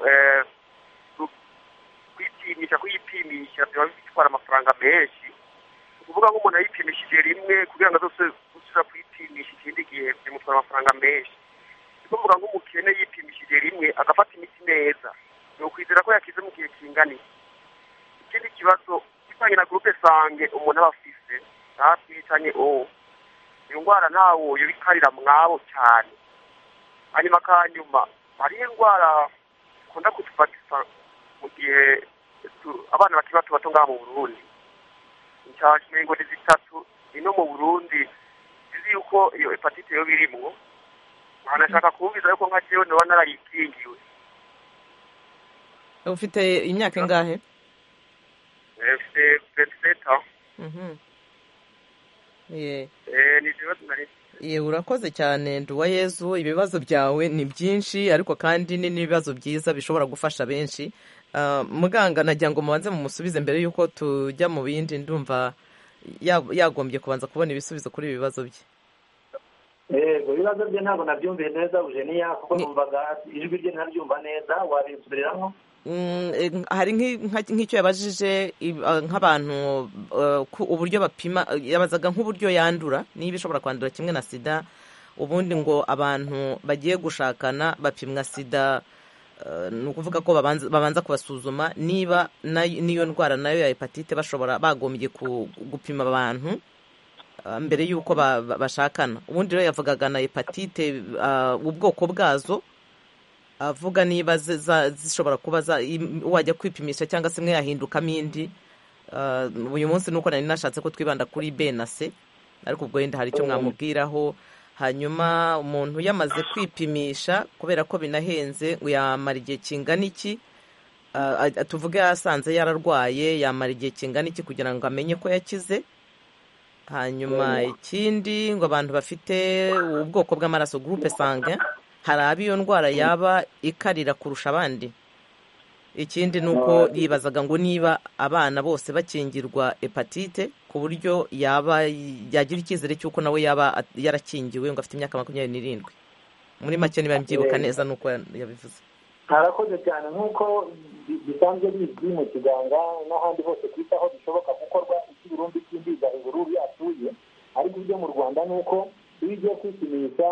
kuyipimisha biba bitwara amafaranga menshi ukuvuga ngo umuntu ayipimishije rimwe kugira ngo azose gusubira kuyipimisha ikindi gihe bimutwara amafaranga menshi ukuvuga ngo umukene yipimishije rimwe agafata imiti neza ni ukwizera ko yakize mu gihe kingana iki. Ikindi kibazo kivanye na groupe sange umuntu aba afise ntabwitanye iyo ndwara ntawo yobikarira mwabo cyane hanyuma kanyuma hari indwara ikunda kutufatisa mu gihe abana bakiri bato ngaha mu Burundi inshange ngo ni zitatu ino mu Burundi zizi yuko iyo hepatite yo birimwo nashaka kubugiza yuko nka jewe niba narayikingiwe. ufite imyaka ingahe? Mfite 27 Mhm. ni ibibazo nari urakoze cyane Nduwayezu, ibibazo byawe ni byinshi ariko kandi ni n'ibibazo byiza bishobora gufasha benshi. Muganga nagira ngo mubanze mumusubize mbere y'uko tujya mu bindi, ndumva yagombye kubanza kubona ibisubizo kuri ibi bibazo bye. Yego, ibibazo bye ntabwo nabyumviye neza Eugenia, kuko numvaga ijwi rye ntaryumva neza, wabisubiramo? Hari nk'icyo yabajije nk'abantu uburyo bapima, yabazaga nk'uburyo yandura, niba ishobora kwandura kimwe na sida, ubundi ngo abantu bagiye gushakana bapimwa sida, ni ukuvuga ko babanza kubasuzuma niba n'iyo ndwara nayo ya hepatite bagombye gupima abantu mbere y'uko bashakana. Ubundi rero yavugaga na hepatite ubwoko bwazo, avuga niba zishobora kuba wajya kwipimisha cyangwa se imwe yahindukamo indi. Uyu munsi nuko nari nashatse ko twibanda kuri B na C, ariko ubwo wenda hari icyo mwamubwiraho. Hanyuma umuntu yamaze kwipimisha, kubera ko binahenze, yamara igihe kingana iki, tuvuge yasanze yararwaye, yamara igihe kingana iki kugira ngo amenye ko yakize. Hanyuma ikindi, ngo abantu bafite ubwoko bw'amaraso groupe sanguin, hari abo iyo ndwara yaba ikarira kurusha abandi. Ikindi ni uko yibazaga ngo niba abana bose bakingirwa hepatite ku buryo yagira icyizere cy'uko nawe yaba yarakingiwe, ngo afite imyaka 27. Muri make niba mbyibuka neza nuko yabivuze. Harakoze cyane, nk'uko bisanzwe bizwi mu kiganga n'ahandi hose kwita aho bishoboka gukorwa ikirundi cy'imbiza ubururu atuye, ariko ibyo mu Rwanda ni uko iyo ugiye kwipimisha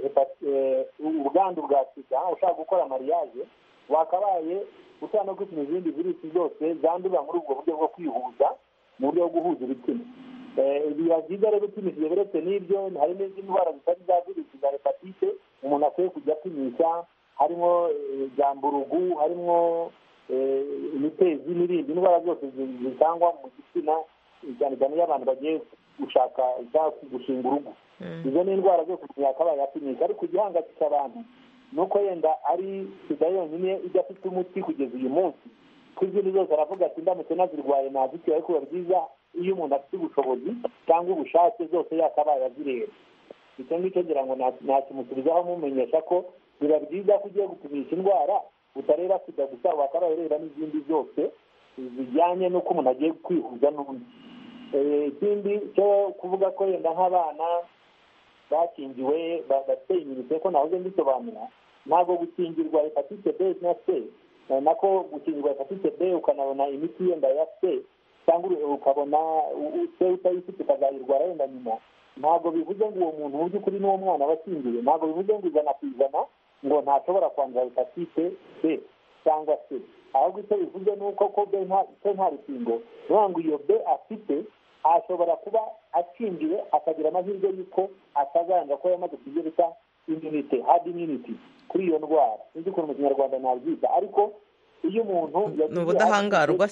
ubwandu bwa sida ushaka gukora mariage, wakabaye ushaka no kwipima izindi virusi zose zandurira muri ubwo buryo bwo kwihuza, mu buryo bwo guhuza ibitsina. Biba byiza rero upimishije biretse n'ibyo, hari n'izindi ndwara zitari za virusi za hepatite umuntu akwiye kujya apimisha, harimo jamburugu, harimo imitezi n'ibindi ndwara zose zitangwa mu gitsina, cyane cyane iyo abantu bagiye gushaka gushinga urugo. Izo ni indwara zose umuntu yakabaye yapimisha, ariko igihangayikisha abantu ni uko yenda ari sida yonyine idafite umuti kugeza uyu munsi. Ku izindi zose aravuga ati ndamutse nazirwaye nazitiwe, ariko biba byiza iyo umuntu afite ubushobozi cyangwa ubushake zose yakabaye azireba. Icyo ngicyo ngira ngo nakimusubizaho mumenyesha ko biba byiza ko ugiye gupimisha indwara utareba sida gusa, wakabaye ureba n'izindi zose zijyanye n'uko umuntu agiye kwihuza n'undi. Ikindi cyo kuvuga ko yenda nk'abana bakingiwe bafite iminite, ko nahoze mbisobanura, ntabwo gukingirwa hepatite B na C, nako gukingirwa hepatite B ukanabona imiti yenda ya C, cyangwa ukabona C utayifite ukazayirwara yenda nyuma, ntabwo bivuze ngo uwo muntu mu by'ukuri n'uwo mwana wakingiwe, ntabwo bivuze ngo 100% ngo ntashobora kwandura hepatite B cyangwa C. Ahubwo icyo bivuze ni uko ko B nta rukingo, niyo ngo iyo B afite ashobora kuba akingiwe akagira amahirwe y'uko atazanga ko yamaze kugira immunity, hard immunity kuri iyo ndwara. Sinzi ukuntu mu Kinyarwanda nabyita, ariko iyo umuntu ni ubudahangarwa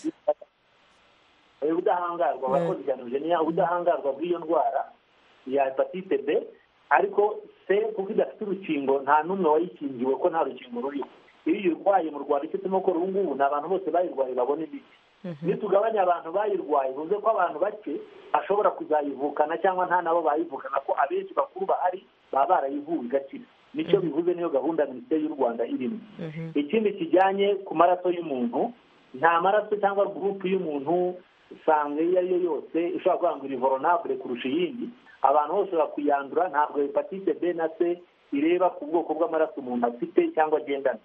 abakozi cyane Eugenia, ubudahangarwa bw'iyo ndwara ya hepatite B, ariko C kuko idafite urukingo nta n'umwe wayikingiwe ko nta rukingo ruriho. Iyo uyirwaye mu Rwanda icyo turimo gukora ubu ngubu ni abantu bose bayirwaye babona imiti. Iyo tugabanya abantu bayirwaye bivuze ko abantu bake bashobora kuzayivukana cyangwa nta nabo bayivukana, ko abenshi bakuru bahari baba barayivuwe igakira. Nicyo bivuze, niyo gahunda Minisiteri y'u Rwanda irimo. Ikindi kijyanye ku maraso y'umuntu, nta maraso cyangwa gurupe y'umuntu usanga iyo ari yo yose ishobora kurangura vulnerable kurusha iyindi. Abantu bose bakuyandura, ntabwo hepatite B na C ireba ku bwoko bw'amaraso umuntu afite cyangwa agendana.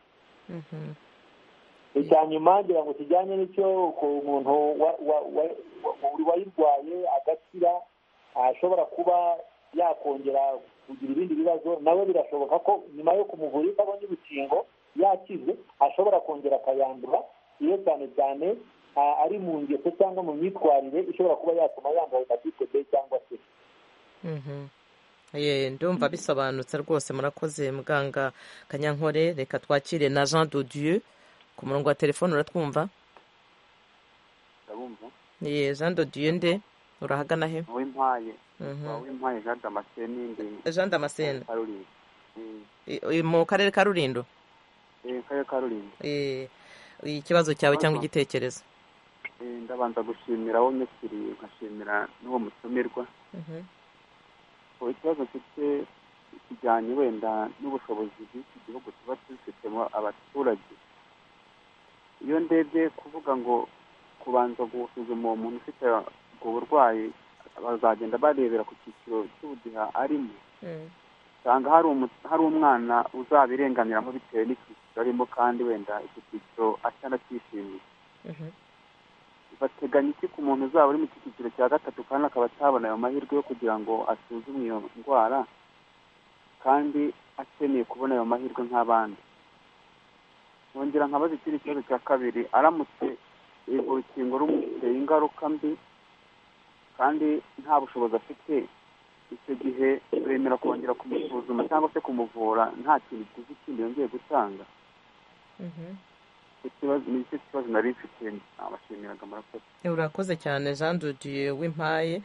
Icya nyuma ngira ngo kijyanye n'icyo ku muntu wayirwaye agakira ashobora kuba yakongera kugira ibindi bibazo, nawe birashoboka ko nyuma yo kumuvura abonye urukingo yakize ashobora kongera akayandura, iyo cyane cyane ari mu ngeso cyangwa mu myitwarire ishobora kuba yatuma yandura hepatite B cyangwa C. Ndumva bisobanutse rwose, murakoze muganga Kanyankore. Reka twakire na Jean de Dieu ku murongo wa telefone. Uratwumva? Ndabumva. Jean de Dieu nde urahagana he? Wimpaye Jean Damascene. Jean Damascene, mu karere ka Rulindo. Karere ka Rulindo. Ikibazo cyawe cyangwa igitekerezo? Ndabanza gushimira aho nyakiriye, nkashimira n'uwo mutumirwa. Ikibazo mfite kijyanye wenda n'ubushobozi bw'iki gihugu tuba dufitemo abaturage. Iyo ndebye kuvuga ngo kubanza gusuzuma uwo muntu ufite ubwo burwayi bazagenda barebera ku cyiciro cy'ubudehe arimo, usanga hari umwana uzabirenganiramo bitewe n'icyiciro arimo kandi wenda icyo cyiciro atanacyishimiye. Bateganya iki ku muntu uzaba uri mu cyiciro cya gatatu kandi akaba atabona ayo mahirwe yo kugira ngo asuzumwe iyo ndwara kandi akeneye kubona ayo mahirwe nk'abandi? Nongera nkabaza ikindi kibazo cya kabiri, aramutse urukingo rumuteye ingaruka mbi kandi nta bushobozi afite, icyo gihe bemera kongera kumusuzuma cyangwa se kumuvura nta kintu kizi kindi yongeye gutanga? Ni icyo kibazo nari mfite, abashimiraga murakoze. Urakoze cyane Jean de Dieu Wimpaye.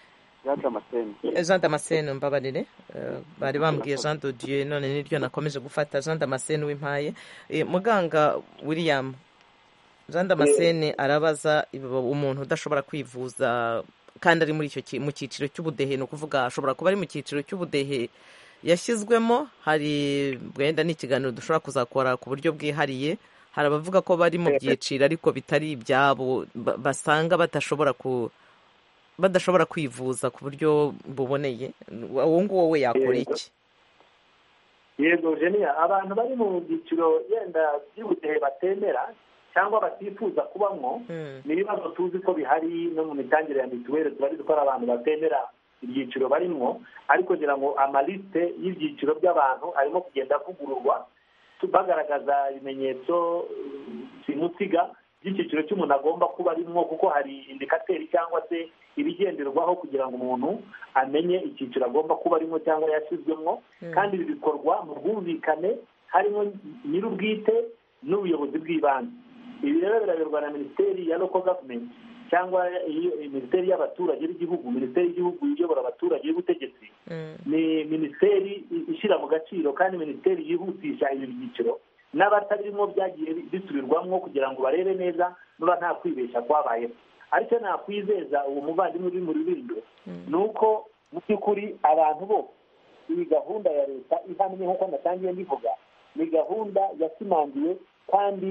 Jean Damascene mbabarire, bari bambwiye Jean de Dieu none niryo nakomeje gufata. Jean Damascene Wimpaye. Muganga William, Jean Damascene arabaza umuntu udashobora kwivuza kandi ari muri mu cyiciro cy'ubudehe, ni ukuvuga ashobora kuba ari mu cyiciro cy'ubudehe yashyizwemo. Hari wenda n'ikiganiro dushobora kuzakora ku buryo bwihariye. Hari abavuga ko bari mu byiciro ariko bitari ibyabo, basanga badashobora kwivuza ku buryo buboneye. Uwo nguwo we yakora iki? Yego Genia, abantu bari mu byiciro yenda by'ubudehe batemera cyangwa batifuza kubamo, ni ibibazo tuzi ko bihari no mu mitangire ya mituweli. Tuba dukora abantu batemera ibyiciro barimo, ariko ngira ngo amaliste y'ibyiciro by'abantu arimo kugenda avugururwa bagaragaza ibimenyetso simusiga by'icyiciro cy'umuntu agomba kuba arimo, kuko hari indikateri cyangwa se ibigenderwaho kugira ngo umuntu amenye icyiciro agomba kuba arimo cyangwa yashyizwemo, kandi ibi bikorwa mu bwumvikane harimo nyir'ubwite n'ubuyobozi bw'ibanze. Ibi rero biraberwa na minisiteri ya local government cyangwa minisiteri y'abaturage b'igihugu, minisiteri y'igihugu iyobora abaturage y'ubutegetsi. Ni minisiteri ishyira mu gaciro kandi minisiteri yihutisha ibi byiciro, n'abatarimo byagiye bisubirwamo kugira ngo barebe neza niba nta kwibeshya kwabayeho. Ariko nakwizeza uwo muvandimwe uri mu Rulindo ni uko mu by'ukuri abantu bose, iyi gahunda ya leta ihamye nk'uko natangiye mbivuga, ni gahunda yasimangiwe kandi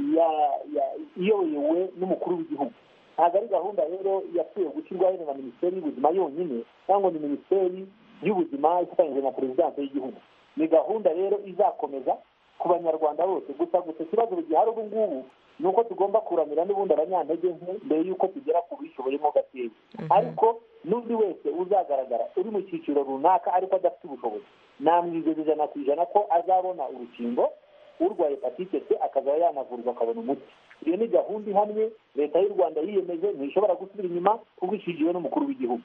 iyobowe n'umukuru w'igihugu. Ntabwo ari gahunda rero yakwiye gushyirwaho na minisiteri y'ubuzima yonyine cyangwa ni minisiteri y'ubuzima ifatanyije na perezidansi y'igihugu. Ni gahunda rero izakomeza ku banyarwanda bose. Gusa ikibazo gihari ubu ngubu ni uko tugomba kuramira n'ubundi abanyantege nke mbere y'uko tugera ku bishoboyemo gakeya. Ariko n'undi wese uzagaragara uri mu cyiciro runaka ariko adafite ubushobozi, namwizeza 100% ko azabona urukingo. Urwaye hepatite C akazaba yanavurwa akabona umuti. Iyo ni gahunda ihamye leta y'u Rwanda yiyemeje, ntishobora gusubira inyuma kuko ishigiwe n'umukuru w'igihugu.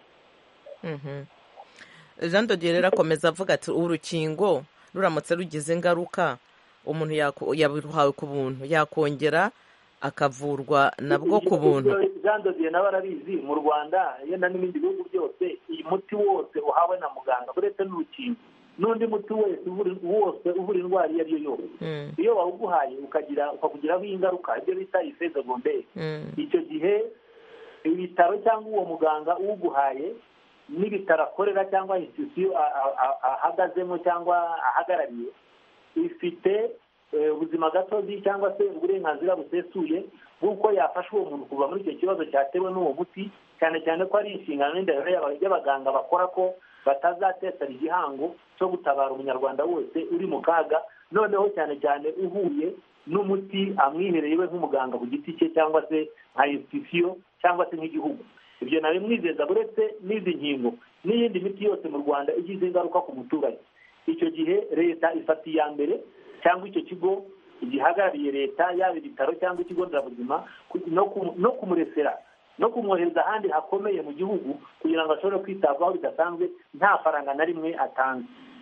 Jean de Dieu rero akomeza avuga ati urukingo ruramutse rugize ingaruka umuntu yabihawe ku buntu yakongera akavurwa nabwo ku buntu. Jean de Dieu nawe arabizi, mu Rwanda yenda n'ibindi bihugu byose iyi muti wose uhawe na muganga uretse n'urukingo, n'undi muti wose uvura indwara iyo ari yo yose, iyo wawuguhaye ukakugiraho ingaruka, ibyo bita effet secondaire, icyo gihe ibitaro cyangwa uwo muganga uwuguhaye n'ibitaro akorera cyangwa institution ahagazemo cyangwa ahagarariye ifite ubuzima gatozi cyangwa se uburenganzira busesuye bw'uko yafasha uwo muntu kuva muri icyo kibazo cyatewe n'uwo muti, cyane cyane ko ari inshingano n'indahiro y'abaganga bakora ko batazatesara igihango cyo gutabara umunyarwanda wese uri mu kaga, noneho cyane cyane uhuye n'umuti amwihereye we nk'umuganga ku giti cye cyangwa se nka institution cyangwa se nk'igihugu. Ibyo nawe mwizeza buretse n'izi nkingo n'iyindi miti yose mu Rwanda igize ingaruka ku muturage, icyo gihe leta ifata iya mbere cyangwa icyo kigo gihagarariye leta, yaba ibitaro cyangwa ikigo nderabuzima, no kumuresera no kumwohereza ahandi hakomeye mu gihugu kugira ngo ashobore kwitabwaho bidasanzwe nta faranga na rimwe atanze.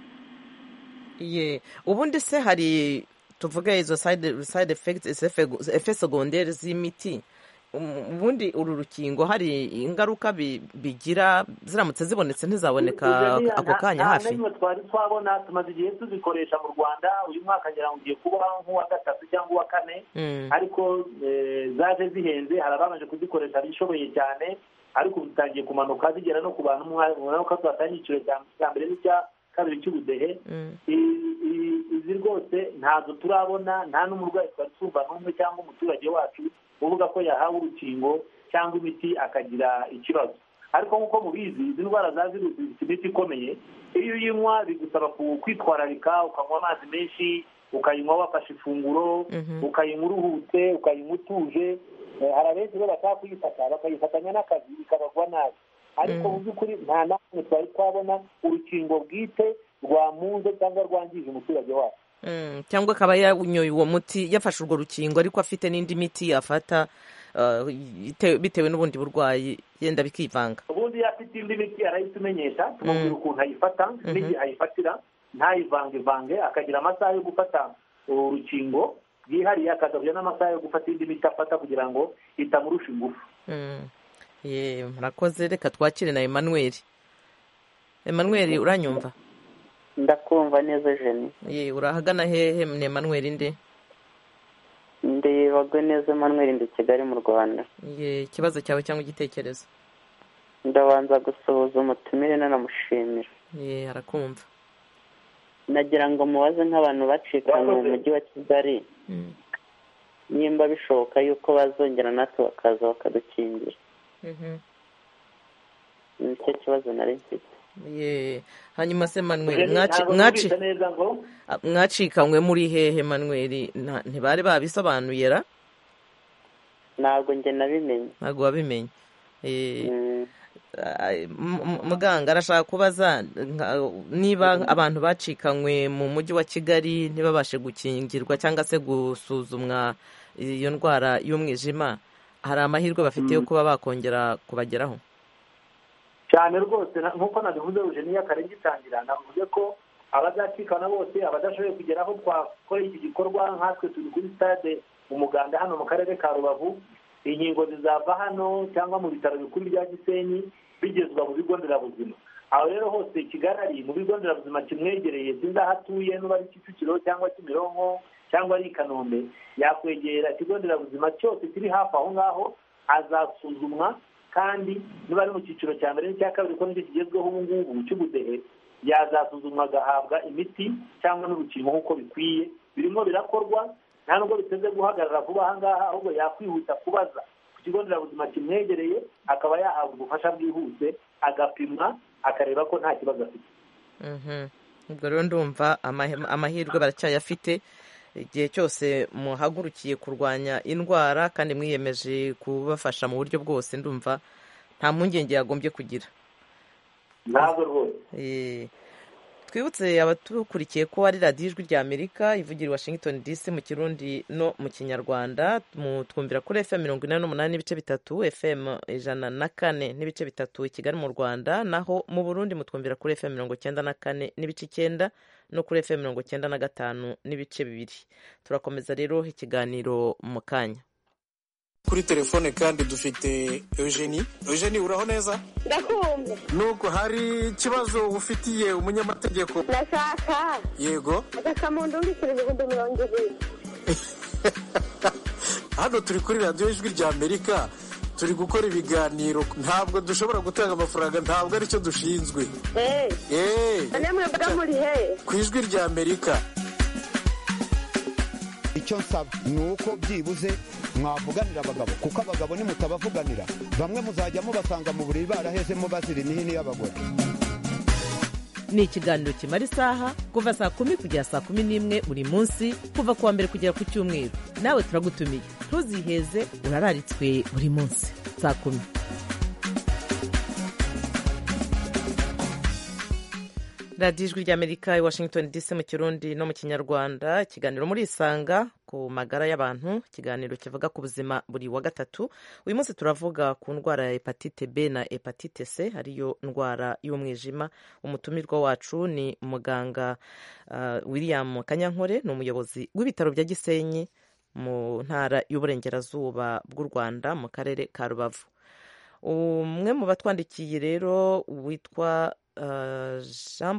Ubundi se hari tuvuga izo side effects effets secondaires z'imiti, ubundi uru rukingo hari ingaruka bigira ziramutse zibonetse ntizaboneka ako kanya hafi? nta n'imwe twari twabona, tumaze igihe tuzikoresha mu Rwanda. Uyu mwaka ngira ngo ugiye kuba nk'uwa gatatu cyangwa uwa kane, ariko zaje zihenze. Hari abamaze kuzikoresha bishoboye cyane, ariko ubu zitangiye kumanuka zigera no ku bantu mwaka twatangiye icyiciro cya mbere n'icya kabiri cy'ubudehe. Izi rwose ntazo turabona, nta n'umurwayi twari twumva n'umwe cyangwa umuturage wacu uvuga ko yahawe urukingo cyangwa imiti akagira ikibazo. Ariko nk'uko mubizi, izi ndwara za virusi zifite imiti ikomeye. Iyo uyinywa bigusaba kwitwararika, ukanywa amazi menshi, ukayinywa wafashe ifunguro, ukayinywa uruhutse, ukayinywa utuje. Hari abenshi bo bashaka kuyifata bakayifatanya n'akazi bikabagwa nabi, ariko mu by'ukuri nta namwe twari twabona urukingo bwite rwamunze cyangwa rwangije umuturage wacu. Cyangwa akaba yanyoye uwo muti, yafashe urwo rukingo ariko afite n'indi miti afata bitewe n'ubundi burwayi, yenda bikivanga. Ubundi iyo afite indi miti arayitumenyesha, tumubwira ukuntu ayifata n'igihe ayifatira, ntayivangevange, akagira amasaha yo gufata urukingo bwihariye, akagabanya n'amasaha yo gufata indi miti afata kugira ngo itamurusha ingufu. Murakoze. Reka twakire na Emmanuel. Emmanuel, uranyumva? Ndakumva neza Jeni. Urahagana hehe ni Emmanuel? Ndebagwe neza Emmanuel, ndi Kigali mu Rwanda. Ikibazo cyawe cyangwa igitekerezo? Ndabanza gusuhuza umutumire nanamushimira. Arakumva. Nagira ngo mubaze nk'abantu bacikanywe mu mujyi wa Kigali, nimba bishoboka yuko bazongera natwe bakaza bakadukingira. Nicyo kibazo nari mfite. Hanyuma se Emmanuel, mwacikanywe muri hehe Emmanuel? Ntibari babisobanuye ra? Ntabwo njye nabimenye. Ntabwo wabimenye? Muganga arashaka kubaza niba abantu bacikanywe mu mujyi wa Kigali ntibabashe gukingirwa cyangwa se gusuzumwa iyo ndwara y'umwijima, hari amahirwe bafite yo kuba bakongera kubageraho? Cyane rwose, nk'uko nabivuze Eugenie kare gitangira, navuze ko abazacikana bose, abadashoboye kugera aho twakoreye iki gikorwa, nkatwe turi kuri stade Umuganda hano mu karere ka Rubavu, inkingo zizava hano cyangwa mu bitaro bikuru bya Gisenyi bigezwa mu bigo nderabuzima. Aho rero hose Kigali ari mu bigo nderabuzima kimwegereye, sinzi aho atuye, n'uba ari Kicukiro cyangwa Kimironko cyangwa ari Kanombe, yakwegera ikigo nderabuzima cyose kiri hafi aho ngaho, azasuzumwa. Kandi niba ari mu cyiciro cya mbere n'icya kabiri, ko nicyo kigezweho ubu ngubu cy'ubudehe, yazasuzumwa agahabwa imiti cyangwa n'urukingo nk'uko bikwiye. Birimo birakorwa, nta nubwo biteze guhagarara vuba aha ngaha, ahubwo yakwihuta kubaza ku kigo nderabuzima kimwegereye, akaba yahabwa ubufasha bwihuse, agapimwa, akareba ko nta kibazo afite. Ubwo rero ndumva amahirwe baracyayafite. Igihe cyose muhagurukiye kurwanya indwara kandi mwiyemeje kubafasha mu buryo bwose, ndumva nta mpungenge yagombye kugira. Ntabwo rwose. Twibutse abatukurikiye ko ari radiyo Ijwi rya Amerika ivugira i Washington DC mu Kirundi no mu Kinyarwanda. Twumvira kuri FM 88 n'ibice bitatu, FM 104 n'ibice bitatu i Kigali mu Rwanda, naho mu Burundi mutwumvira kuri FM 94 n'ibice 9 no kuri FM 95 n'ibice 2. Turakomeza rero ikiganiro mu kanya. Kuri telefone kandi dufite Eugenie. Eugenie, uraho neza? Ndakumva. Nuko hari ikibazo ufitiye umunyamategeko? Ndashaka. Yego. Agakamuntu ndikirije ibihumbi 20. Hano turi kuri radiyo Ijwi rya Amerika, turi gukora ibiganiro, ntabwo dushobora gutanga amafaranga, ntabwo aricyo dushinzwe. Namwe bwa muri he? Ku Ijwi rya Amerika. Icyo nsaba ni uko byibuze mwavuganira abagabo, kuko abagabo nimutabavuganira bamwe muzajya mubasanga mu buriri barahezemo bazira imihini y'abagore. Ni ikiganiro kimara isaha kuva saa 10 kugera saa 11 buri munsi, kuva kuwa mbere kugera ku Cyumweru. Nawe turagutumiye, ntuziheze, urararitswe buri munsi saa 10. radiyo Ijwi ry'Amerika i Washington DC mu Kirundi no mu Kinyarwanda. Ikiganiro muri Isanga ku magara y'abantu, ikiganiro kivuga ku buzima buri wa gatatu. Uyu munsi turavuga ku ndwara ya hepatite B na hepatite C, ariyo ndwara y'umwijima. Umutumirwa wacu ni muganga William Kanyankore, ni umuyobozi w'ibitaro bya Gisenyi mu ntara y'uburengerazuba bw'u Rwanda mu karere ka Rubavu. Umwe mu batwandikiye rero witwa Jean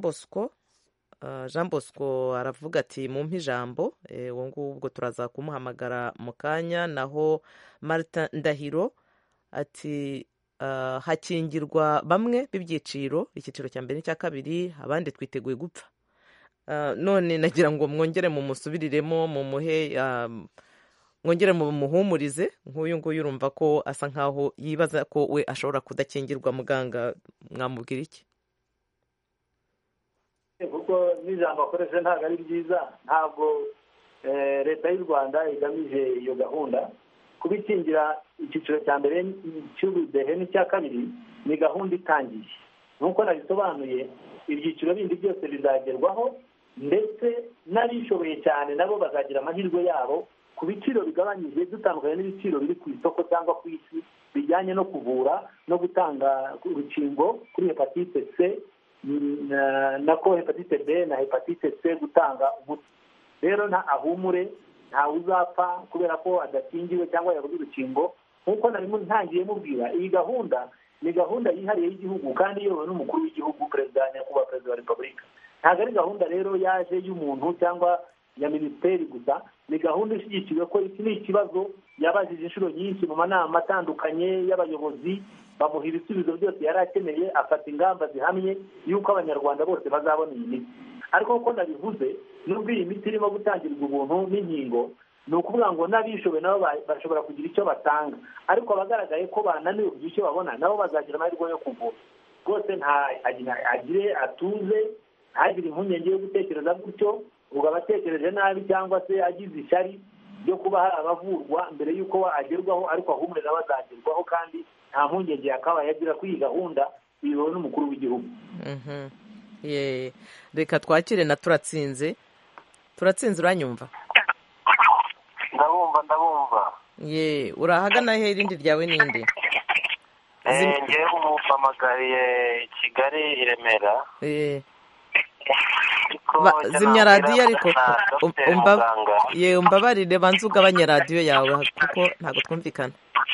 Bosco aravuga ati mumpe ijambo, uwo ngubwo turaza kumuhamagara mu kanya. Naho Martin Ndahiro ati hakingirwa bamwe b'ibyiciro, icyiciro cya mbere n'icya kabiri, abandi twiteguye gupfa. None nagira ngo mwongere mumusubiriremo, mwongere mumuhumurize. Nk'uyu nguyu urumva ko asa nkaho yibaza ko we ashobora kudakingirwa. Muganga mwamubwira iki? kuko n'ijambo akoresha ntabwo ari ryiza. Ntabwo leta y'u Rwanda igamije iyo gahunda. Kubikingira icyiciro cya mbere cy'ubudehe n'icya kabiri ni gahunda itangiye. Nk'uko nabisobanuye, ibyiciro bindi byose bizagerwaho, ndetse n'abishoboye cyane nabo bazagira amahirwe yabo ku biciro bigabanyije, dutandukanye n'ibiciro biri ku isoko cyangwa ku isi bijyanye no kuvura no gutanga urukingo kuri hepatite C nako hepatite B na hepatite C, gutanga umuti. Rero nta ahumure, ntawe uzapfa kubera ko adakingiwe cyangwa yabuze urukingo. Nk'uko narimo ntangiye mubwira, iyi gahunda ni gahunda yihariye y'igihugu kandi iyobowe n'umukuru w'igihugu, nyakubahwa perezida wa repubulika. Ntabwo ari gahunda rero yaje y'umuntu cyangwa ya minisiteri gusa, ni gahunda ishyigikiwe ko iki ni ikibazo yabajije inshuro nyinshi mu manama atandukanye y'abayobozi, bamuha ibisubizo byose yari akeneye, afata ingamba zihamye y'uko abanyarwanda bose bazabona iyi miti. Ariko nk'uko nabivuze, nubwo iyi miti irimo gutangirwa ubuntu n'inkingo, ni ukuvuga ngo n'abishoboye nabo bashobora kugira icyo batanga, ariko abagaragaye ko bananiwe kugira icyo babona nabo bazagira amahirwe yo kuvura. Rwose agire atuze, ntagire impungenge yo gutekereza gutyo, ubwo abatekereje nabi cyangwa se agize ishyari ryo kuba hari abavurwa mbere y'uko agerwaho, ariko ahumure nawe azagerwaho, kandi nta mpungenge yakabaye agira kuri iyi gahunda iyobowe n'umukuru w'igihugu. Reka twakire na Turatsinze. Turatsinze, uranyumva? Ndabumva. Urahagana he? Irindi ryawe ninde? Ngewe umuhamagariye Kigali i Remera. Zimya radiyo ariko umbabarire, banza ugabanye radiyo yawe kuko ntabwo twumvikana.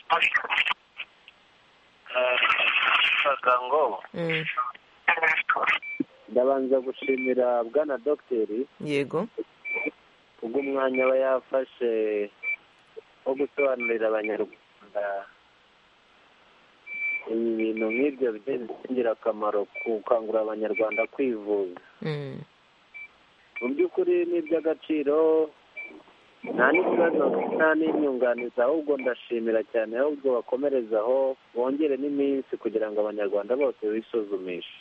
Ndabanza gushimira bwana dogiteri. Yego. Ubw'umwanya aba yafashe wo gusobanurira abanyarwanda ibintu nk'ibyo by'ingirakamaro, gukangurira abanyarwanda kwivuza. Mu by'ukuri ni iby'agaciro, nta n'ikibazo nta n'inyunganizi, ahubwo ndashimira cyane, ahubwo bakomerezaho bongere n'iminsi kugira ngo abanyarwanda bose bisuzumishe.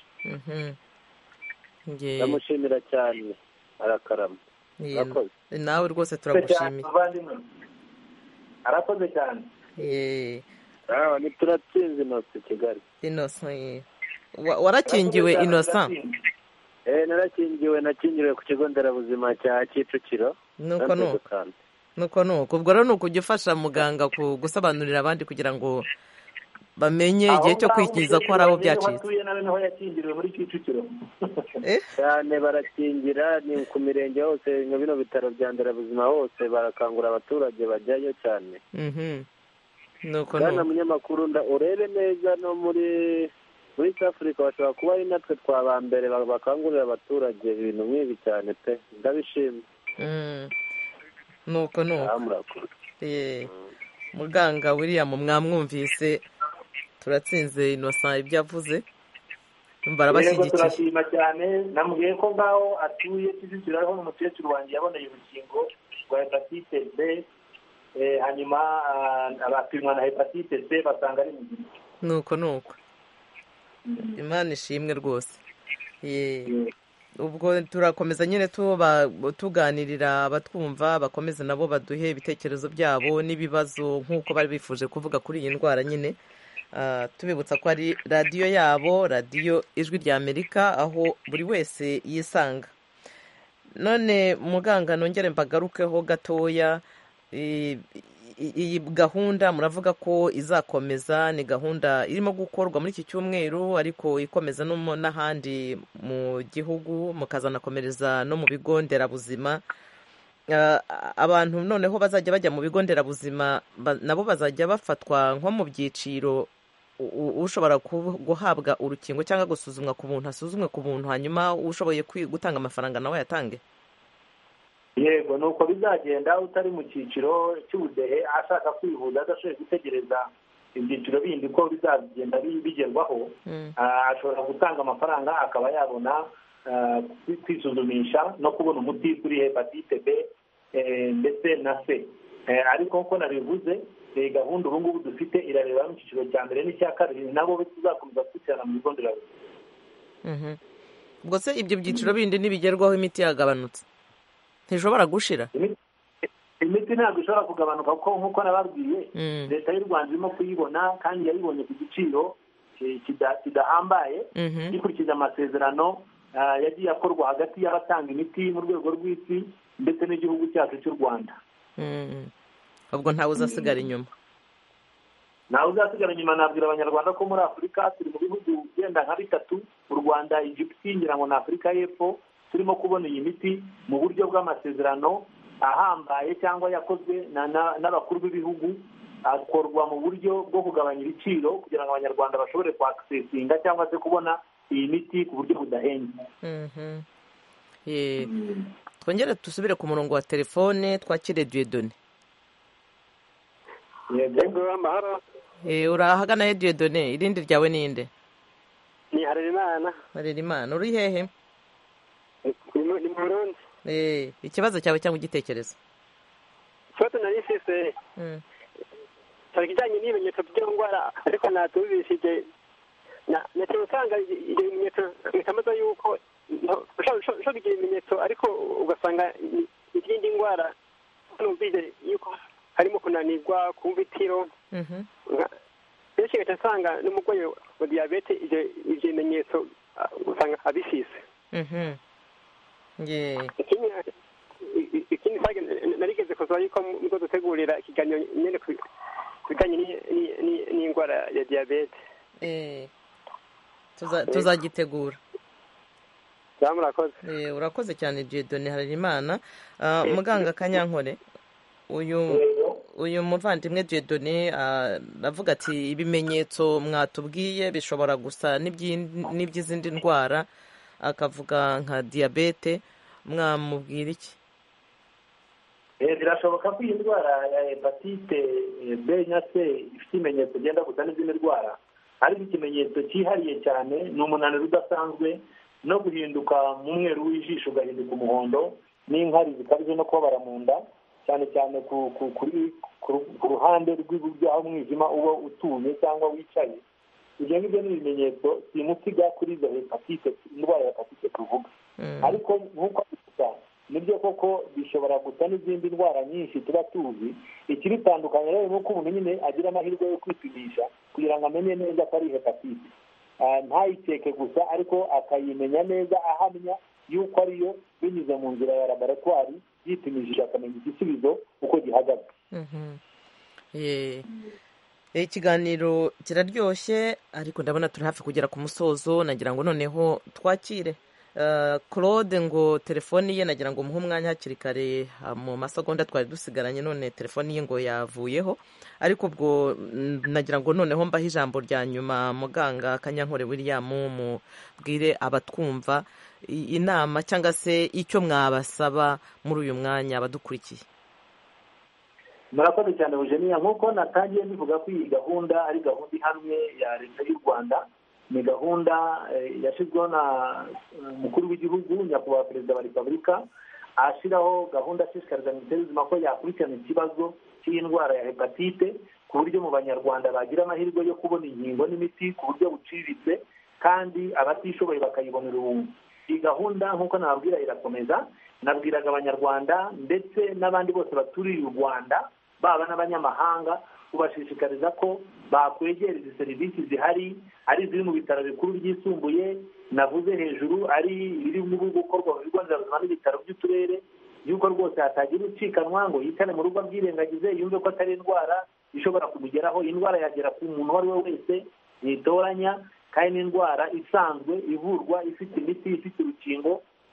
Ndamushimira cyane, arakarama. Nawe rwose turagushimiye. Arakoze cyane. Ni Turatsinze Innocent Kigali. Innocent, warakingiwe Innocent? Nakingiriwe ku kigo nderabuzima cya Kicukiro. Nuko ubwo rero ni ukujya ufasha muganga gusobanurira abandi kugira ngo bamenye igihe cyo kwikiza ko hari abo byacitse. Cyane barakingira, ni ku mirenge hose, nka bino bitaro bya nderabuzima hose barakangura abaturage bajyayo cyane. Kandi munyamakuru, urebe neza no muri East Africa bashobora kuba ari natwe twaba mbere bakangurira abaturage ibintu nk'ibi cyane pe, ndabishima. Nuko muganga William mwamwumvise Turatsinze Innocent ibyo avuze, barabashyigikiye. Turashima cyane, namubwiye ko ngaho atuye Kicukiro ariho n'umukecuru wanjye yaboneye urukingo rwa hepatite B, hanyuma abapimwa na hepatite C basanga ari muzima. Nuko Imana ishimwe rwose. Ubwo turakomeza nyine tuganirira abatwumva, bakomeze nabo baduhe ibitekerezo byabo n'ibibazo nk'uko bari bifuje kuvuga kuri iyi ndwara nyine. Tubibutsa ko ari radiyo yabo, radiyo Ijwi rya Amerika, aho buri wese yisanga. None muganga, nongere mbagarukeho gatoya. Iyi gahunda muravuga ko izakomeza, ni gahunda irimo gukorwa muri iki cyumweru, ariko ikomeza no n'ahandi mu gihugu, mukazanakomereza no mu bigo nderabuzima. abantu noneho bazajya bajya mu bigo nderabuzima nabo bazajya bafatwa nko mu byiciro, ushobora guhabwa urukingo cyangwa gusuzumwa ku buntu asuzumwe ku buntu, hanyuma ushoboye gutanga amafaranga nawe yatange. Yego, ni uko bizagenda. Utari mu cyiciro cy'ubudehe ashaka kwivuza adashoboye gutegereza ibyiciro bindi ko bizagenda bigerwaho, ashobora gutanga amafaranga akaba yabona kwisuzumisha no kubona umuti kuri hepatite B ndetse na C. Ariko nk'uko nabivuze, gahunda ubu ngubu dufite irareba mu cyiciro cya mbere n'icya kabiri, nabo tuzakomeza gukurikirana mu bigo nderabuzima. Ubwo se ibyo byiciro bindi ntibigerwaho imiti yagabanutse ntishobora gushira? Imiti ntabwo ishobora kugabanuka kuko nk'uko nababwiye, leta y'u Rwanda irimo kuyibona kandi yayibonye ku giciro kidahambaye, gikurikije amasezerano yagiye akorwa hagati y'abatanga imiti mu rwego rw'isi ndetse n'igihugu cyacu cy'u Rwanda. Ubwo ntawe uzasigara inyuma? Ntawe uzasigara inyuma. Nabwira abanyarwanda ko muri Afurika turi mu bihugu byenda nka bitatu, u Rwanda, Egypte, ngira ngo na Afurika y'Epfo, turimo kubona iyi miti mu buryo bw'amasezerano ahambaye cyangwa yakozwe n'abakuru b'ibihugu, akorwa mu buryo bwo kugabanya ibiciro kugira ngo abanyarwanda bashobore kwakisesinga cyangwa se kubona iyi miti ku buryo budahenze. Twongere dusubire ku murongo wa telefone twakire Dieudonné. Yego, amahoro. Urahagana he Dieudonné? Irindi ryawe ninde? Ni Harerimana. Harerimana, uri hehe? Ni mu Burundi. Ikibazo cyawe cyangwa igitekerezo? Ikibazo nari mfise cyari kijyanye n'ibimenyetso by'indwara, ariko natubishije nacyo usanga ibyo bimenyetso bitamaze yuko ushobora kugira ibimenyetso ariko ugasanga izindi ndwara numvise yuko harimo kunanirwa, kumva itiro. Benshi gaca asanga n'umurwayi wa diyabete ibyo bimenyetso usanga abifise. Ikindi narigeze kuzoba yuko niko dutegurira ikiganiro nyine ku bijyanye n'indwara ya diyabete. Tuzagitegura. Murakoze. Urakoze cyane Dieudonné Harerimana. Muganga Kanyankore, uyu muvandimwe Dieudonné aravuga ati ibimenyetso mwatubwiye bishobora gusa n'iby'izindi ndwara, akavuga nka diyabete, mwamubwira iki? Birashoboka ko iyi ndwara ya hepatite B na C ifite ibimenyetso byenda gusa n'izindi ndwara, ariko ikimenyetso cyihariye cyane ni umunaniro udasanzwe no guhinduka mu mweru w'ijisho ugahinduka umuhondo, n'inkari zikabije no kubabara mu nda, cyane cyane ku ruhande rw'iburyo aho umwijima uba utuye cyangwa wicaye. Ibyo ngibyo ni ibimenyetso simusiga kuri izo hepatite, indwara ya hepatite tuvuga. Ariko nk'uko bivuga, nibyo koko bishobora gusa n'izindi ndwara nyinshi tuba tuzi. Ikibitandukanye rero ni uko umuntu nyine agira amahirwe yo kwipimisha kugira ngo amenye neza ko ari hepatite, ntayikeke gusa ariko akayimenya neza, ahamya yuko ariyo binyuze mu nzira ya laboratwari, yipimishije akamenya igisubizo uko gihagaze. Ikiganiro kiraryoshye ariko ndabona turi hafi kugera ku musozo. Nagira ngo noneho twakire Claude, ngo telefoni ye nagira ngo muhe umwanya hakiri kare mu masegonda twari dusigaranye, none telefoni ye ngo yavuyeho, ariko ubwo nagira ngo noneho mbahe ijambo rya nyuma. Muganga Kanyankore William, mubwire abatwumva inama cyangwa se icyo mwabasaba muri uyu mwanya abadukurikiye. Murakoze cyane Eugenia. Nk'uko natangiye mbivuga ko iyi gahunda ari gahunda ihamye ya leta y'u Rwanda, ni gahunda yashyizweho na umukuru w'igihugu nyakubahwa perezida wa repubulika, ashyiraho gahunda ashishikariza minisiteri y'ubuzima ko yakurikirana ikibazo cy'iyi ndwara ya hepatite ku buryo mu banyarwanda bagira amahirwe yo kubona inkingo n'imiti ku buryo buciriritse, kandi abatishoboye bakayibonera ubuntu. Iyi gahunda nk'uko nababwira irakomeza. Nabwiraga abanyarwanda ndetse n'abandi bose baturiye u Rwanda, baba n'abanyamahanga, kubashishikariza ko bakwegera izi serivisi zihari, ari iziri mu bitaro bikuru byisumbuye navuze hejuru, ari ibirimo gukorwa mu bigo nderabuzima n'ibitaro by'uturere, yuko rwose hatagira ucikanwa ngo yicane mu rugo abyirengagize, yumve ko atari indwara ishobora kumugeraho. Indwara yagera ku muntu uwo ari we wese, ntitoranya, kandi n'indwara isanzwe ivurwa, ifite imiti, ifite urukingo,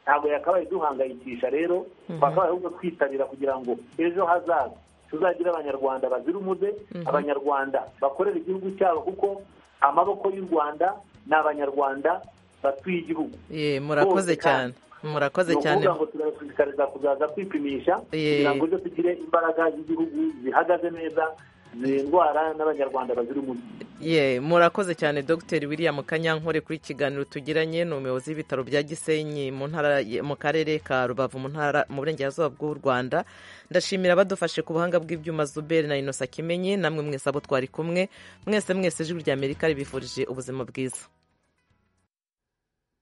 ntabwo yakabaye duhangayikisha. rero twakabaye ahubwo twitabira kugira ngo ejo hazaza tuzagira abanyarwanda bazira umuze, abanyarwanda bakorera igihugu cyabo, kuko amaboko y'u Rwanda ni abanyarwanda batuye igihugu. Murakoze cyane, murakoze cyane. Ni ukuvuga ngo turashishikariza kuzaza kwipimisha kugira ngo ejo tugire imbaraga z'igihugu zihagaze neza, indwara n'abanyarwanda bazira umuze. Murakoze cyane Dr William Kanyankore kuri kiganiro tugiranye. ni umuyobozi w'ibitaro bya Gisenyi mu karere ka Rubavu mu burengerazuba bw'u Rwanda. ndashimira abadufashe ku buhanga bw'ibyuma Zuberi na Innocent Kimenyi, namwe mwese abo twari kumwe mwese Ijwi ry'Amerika ribifurije ubuzima bwiza.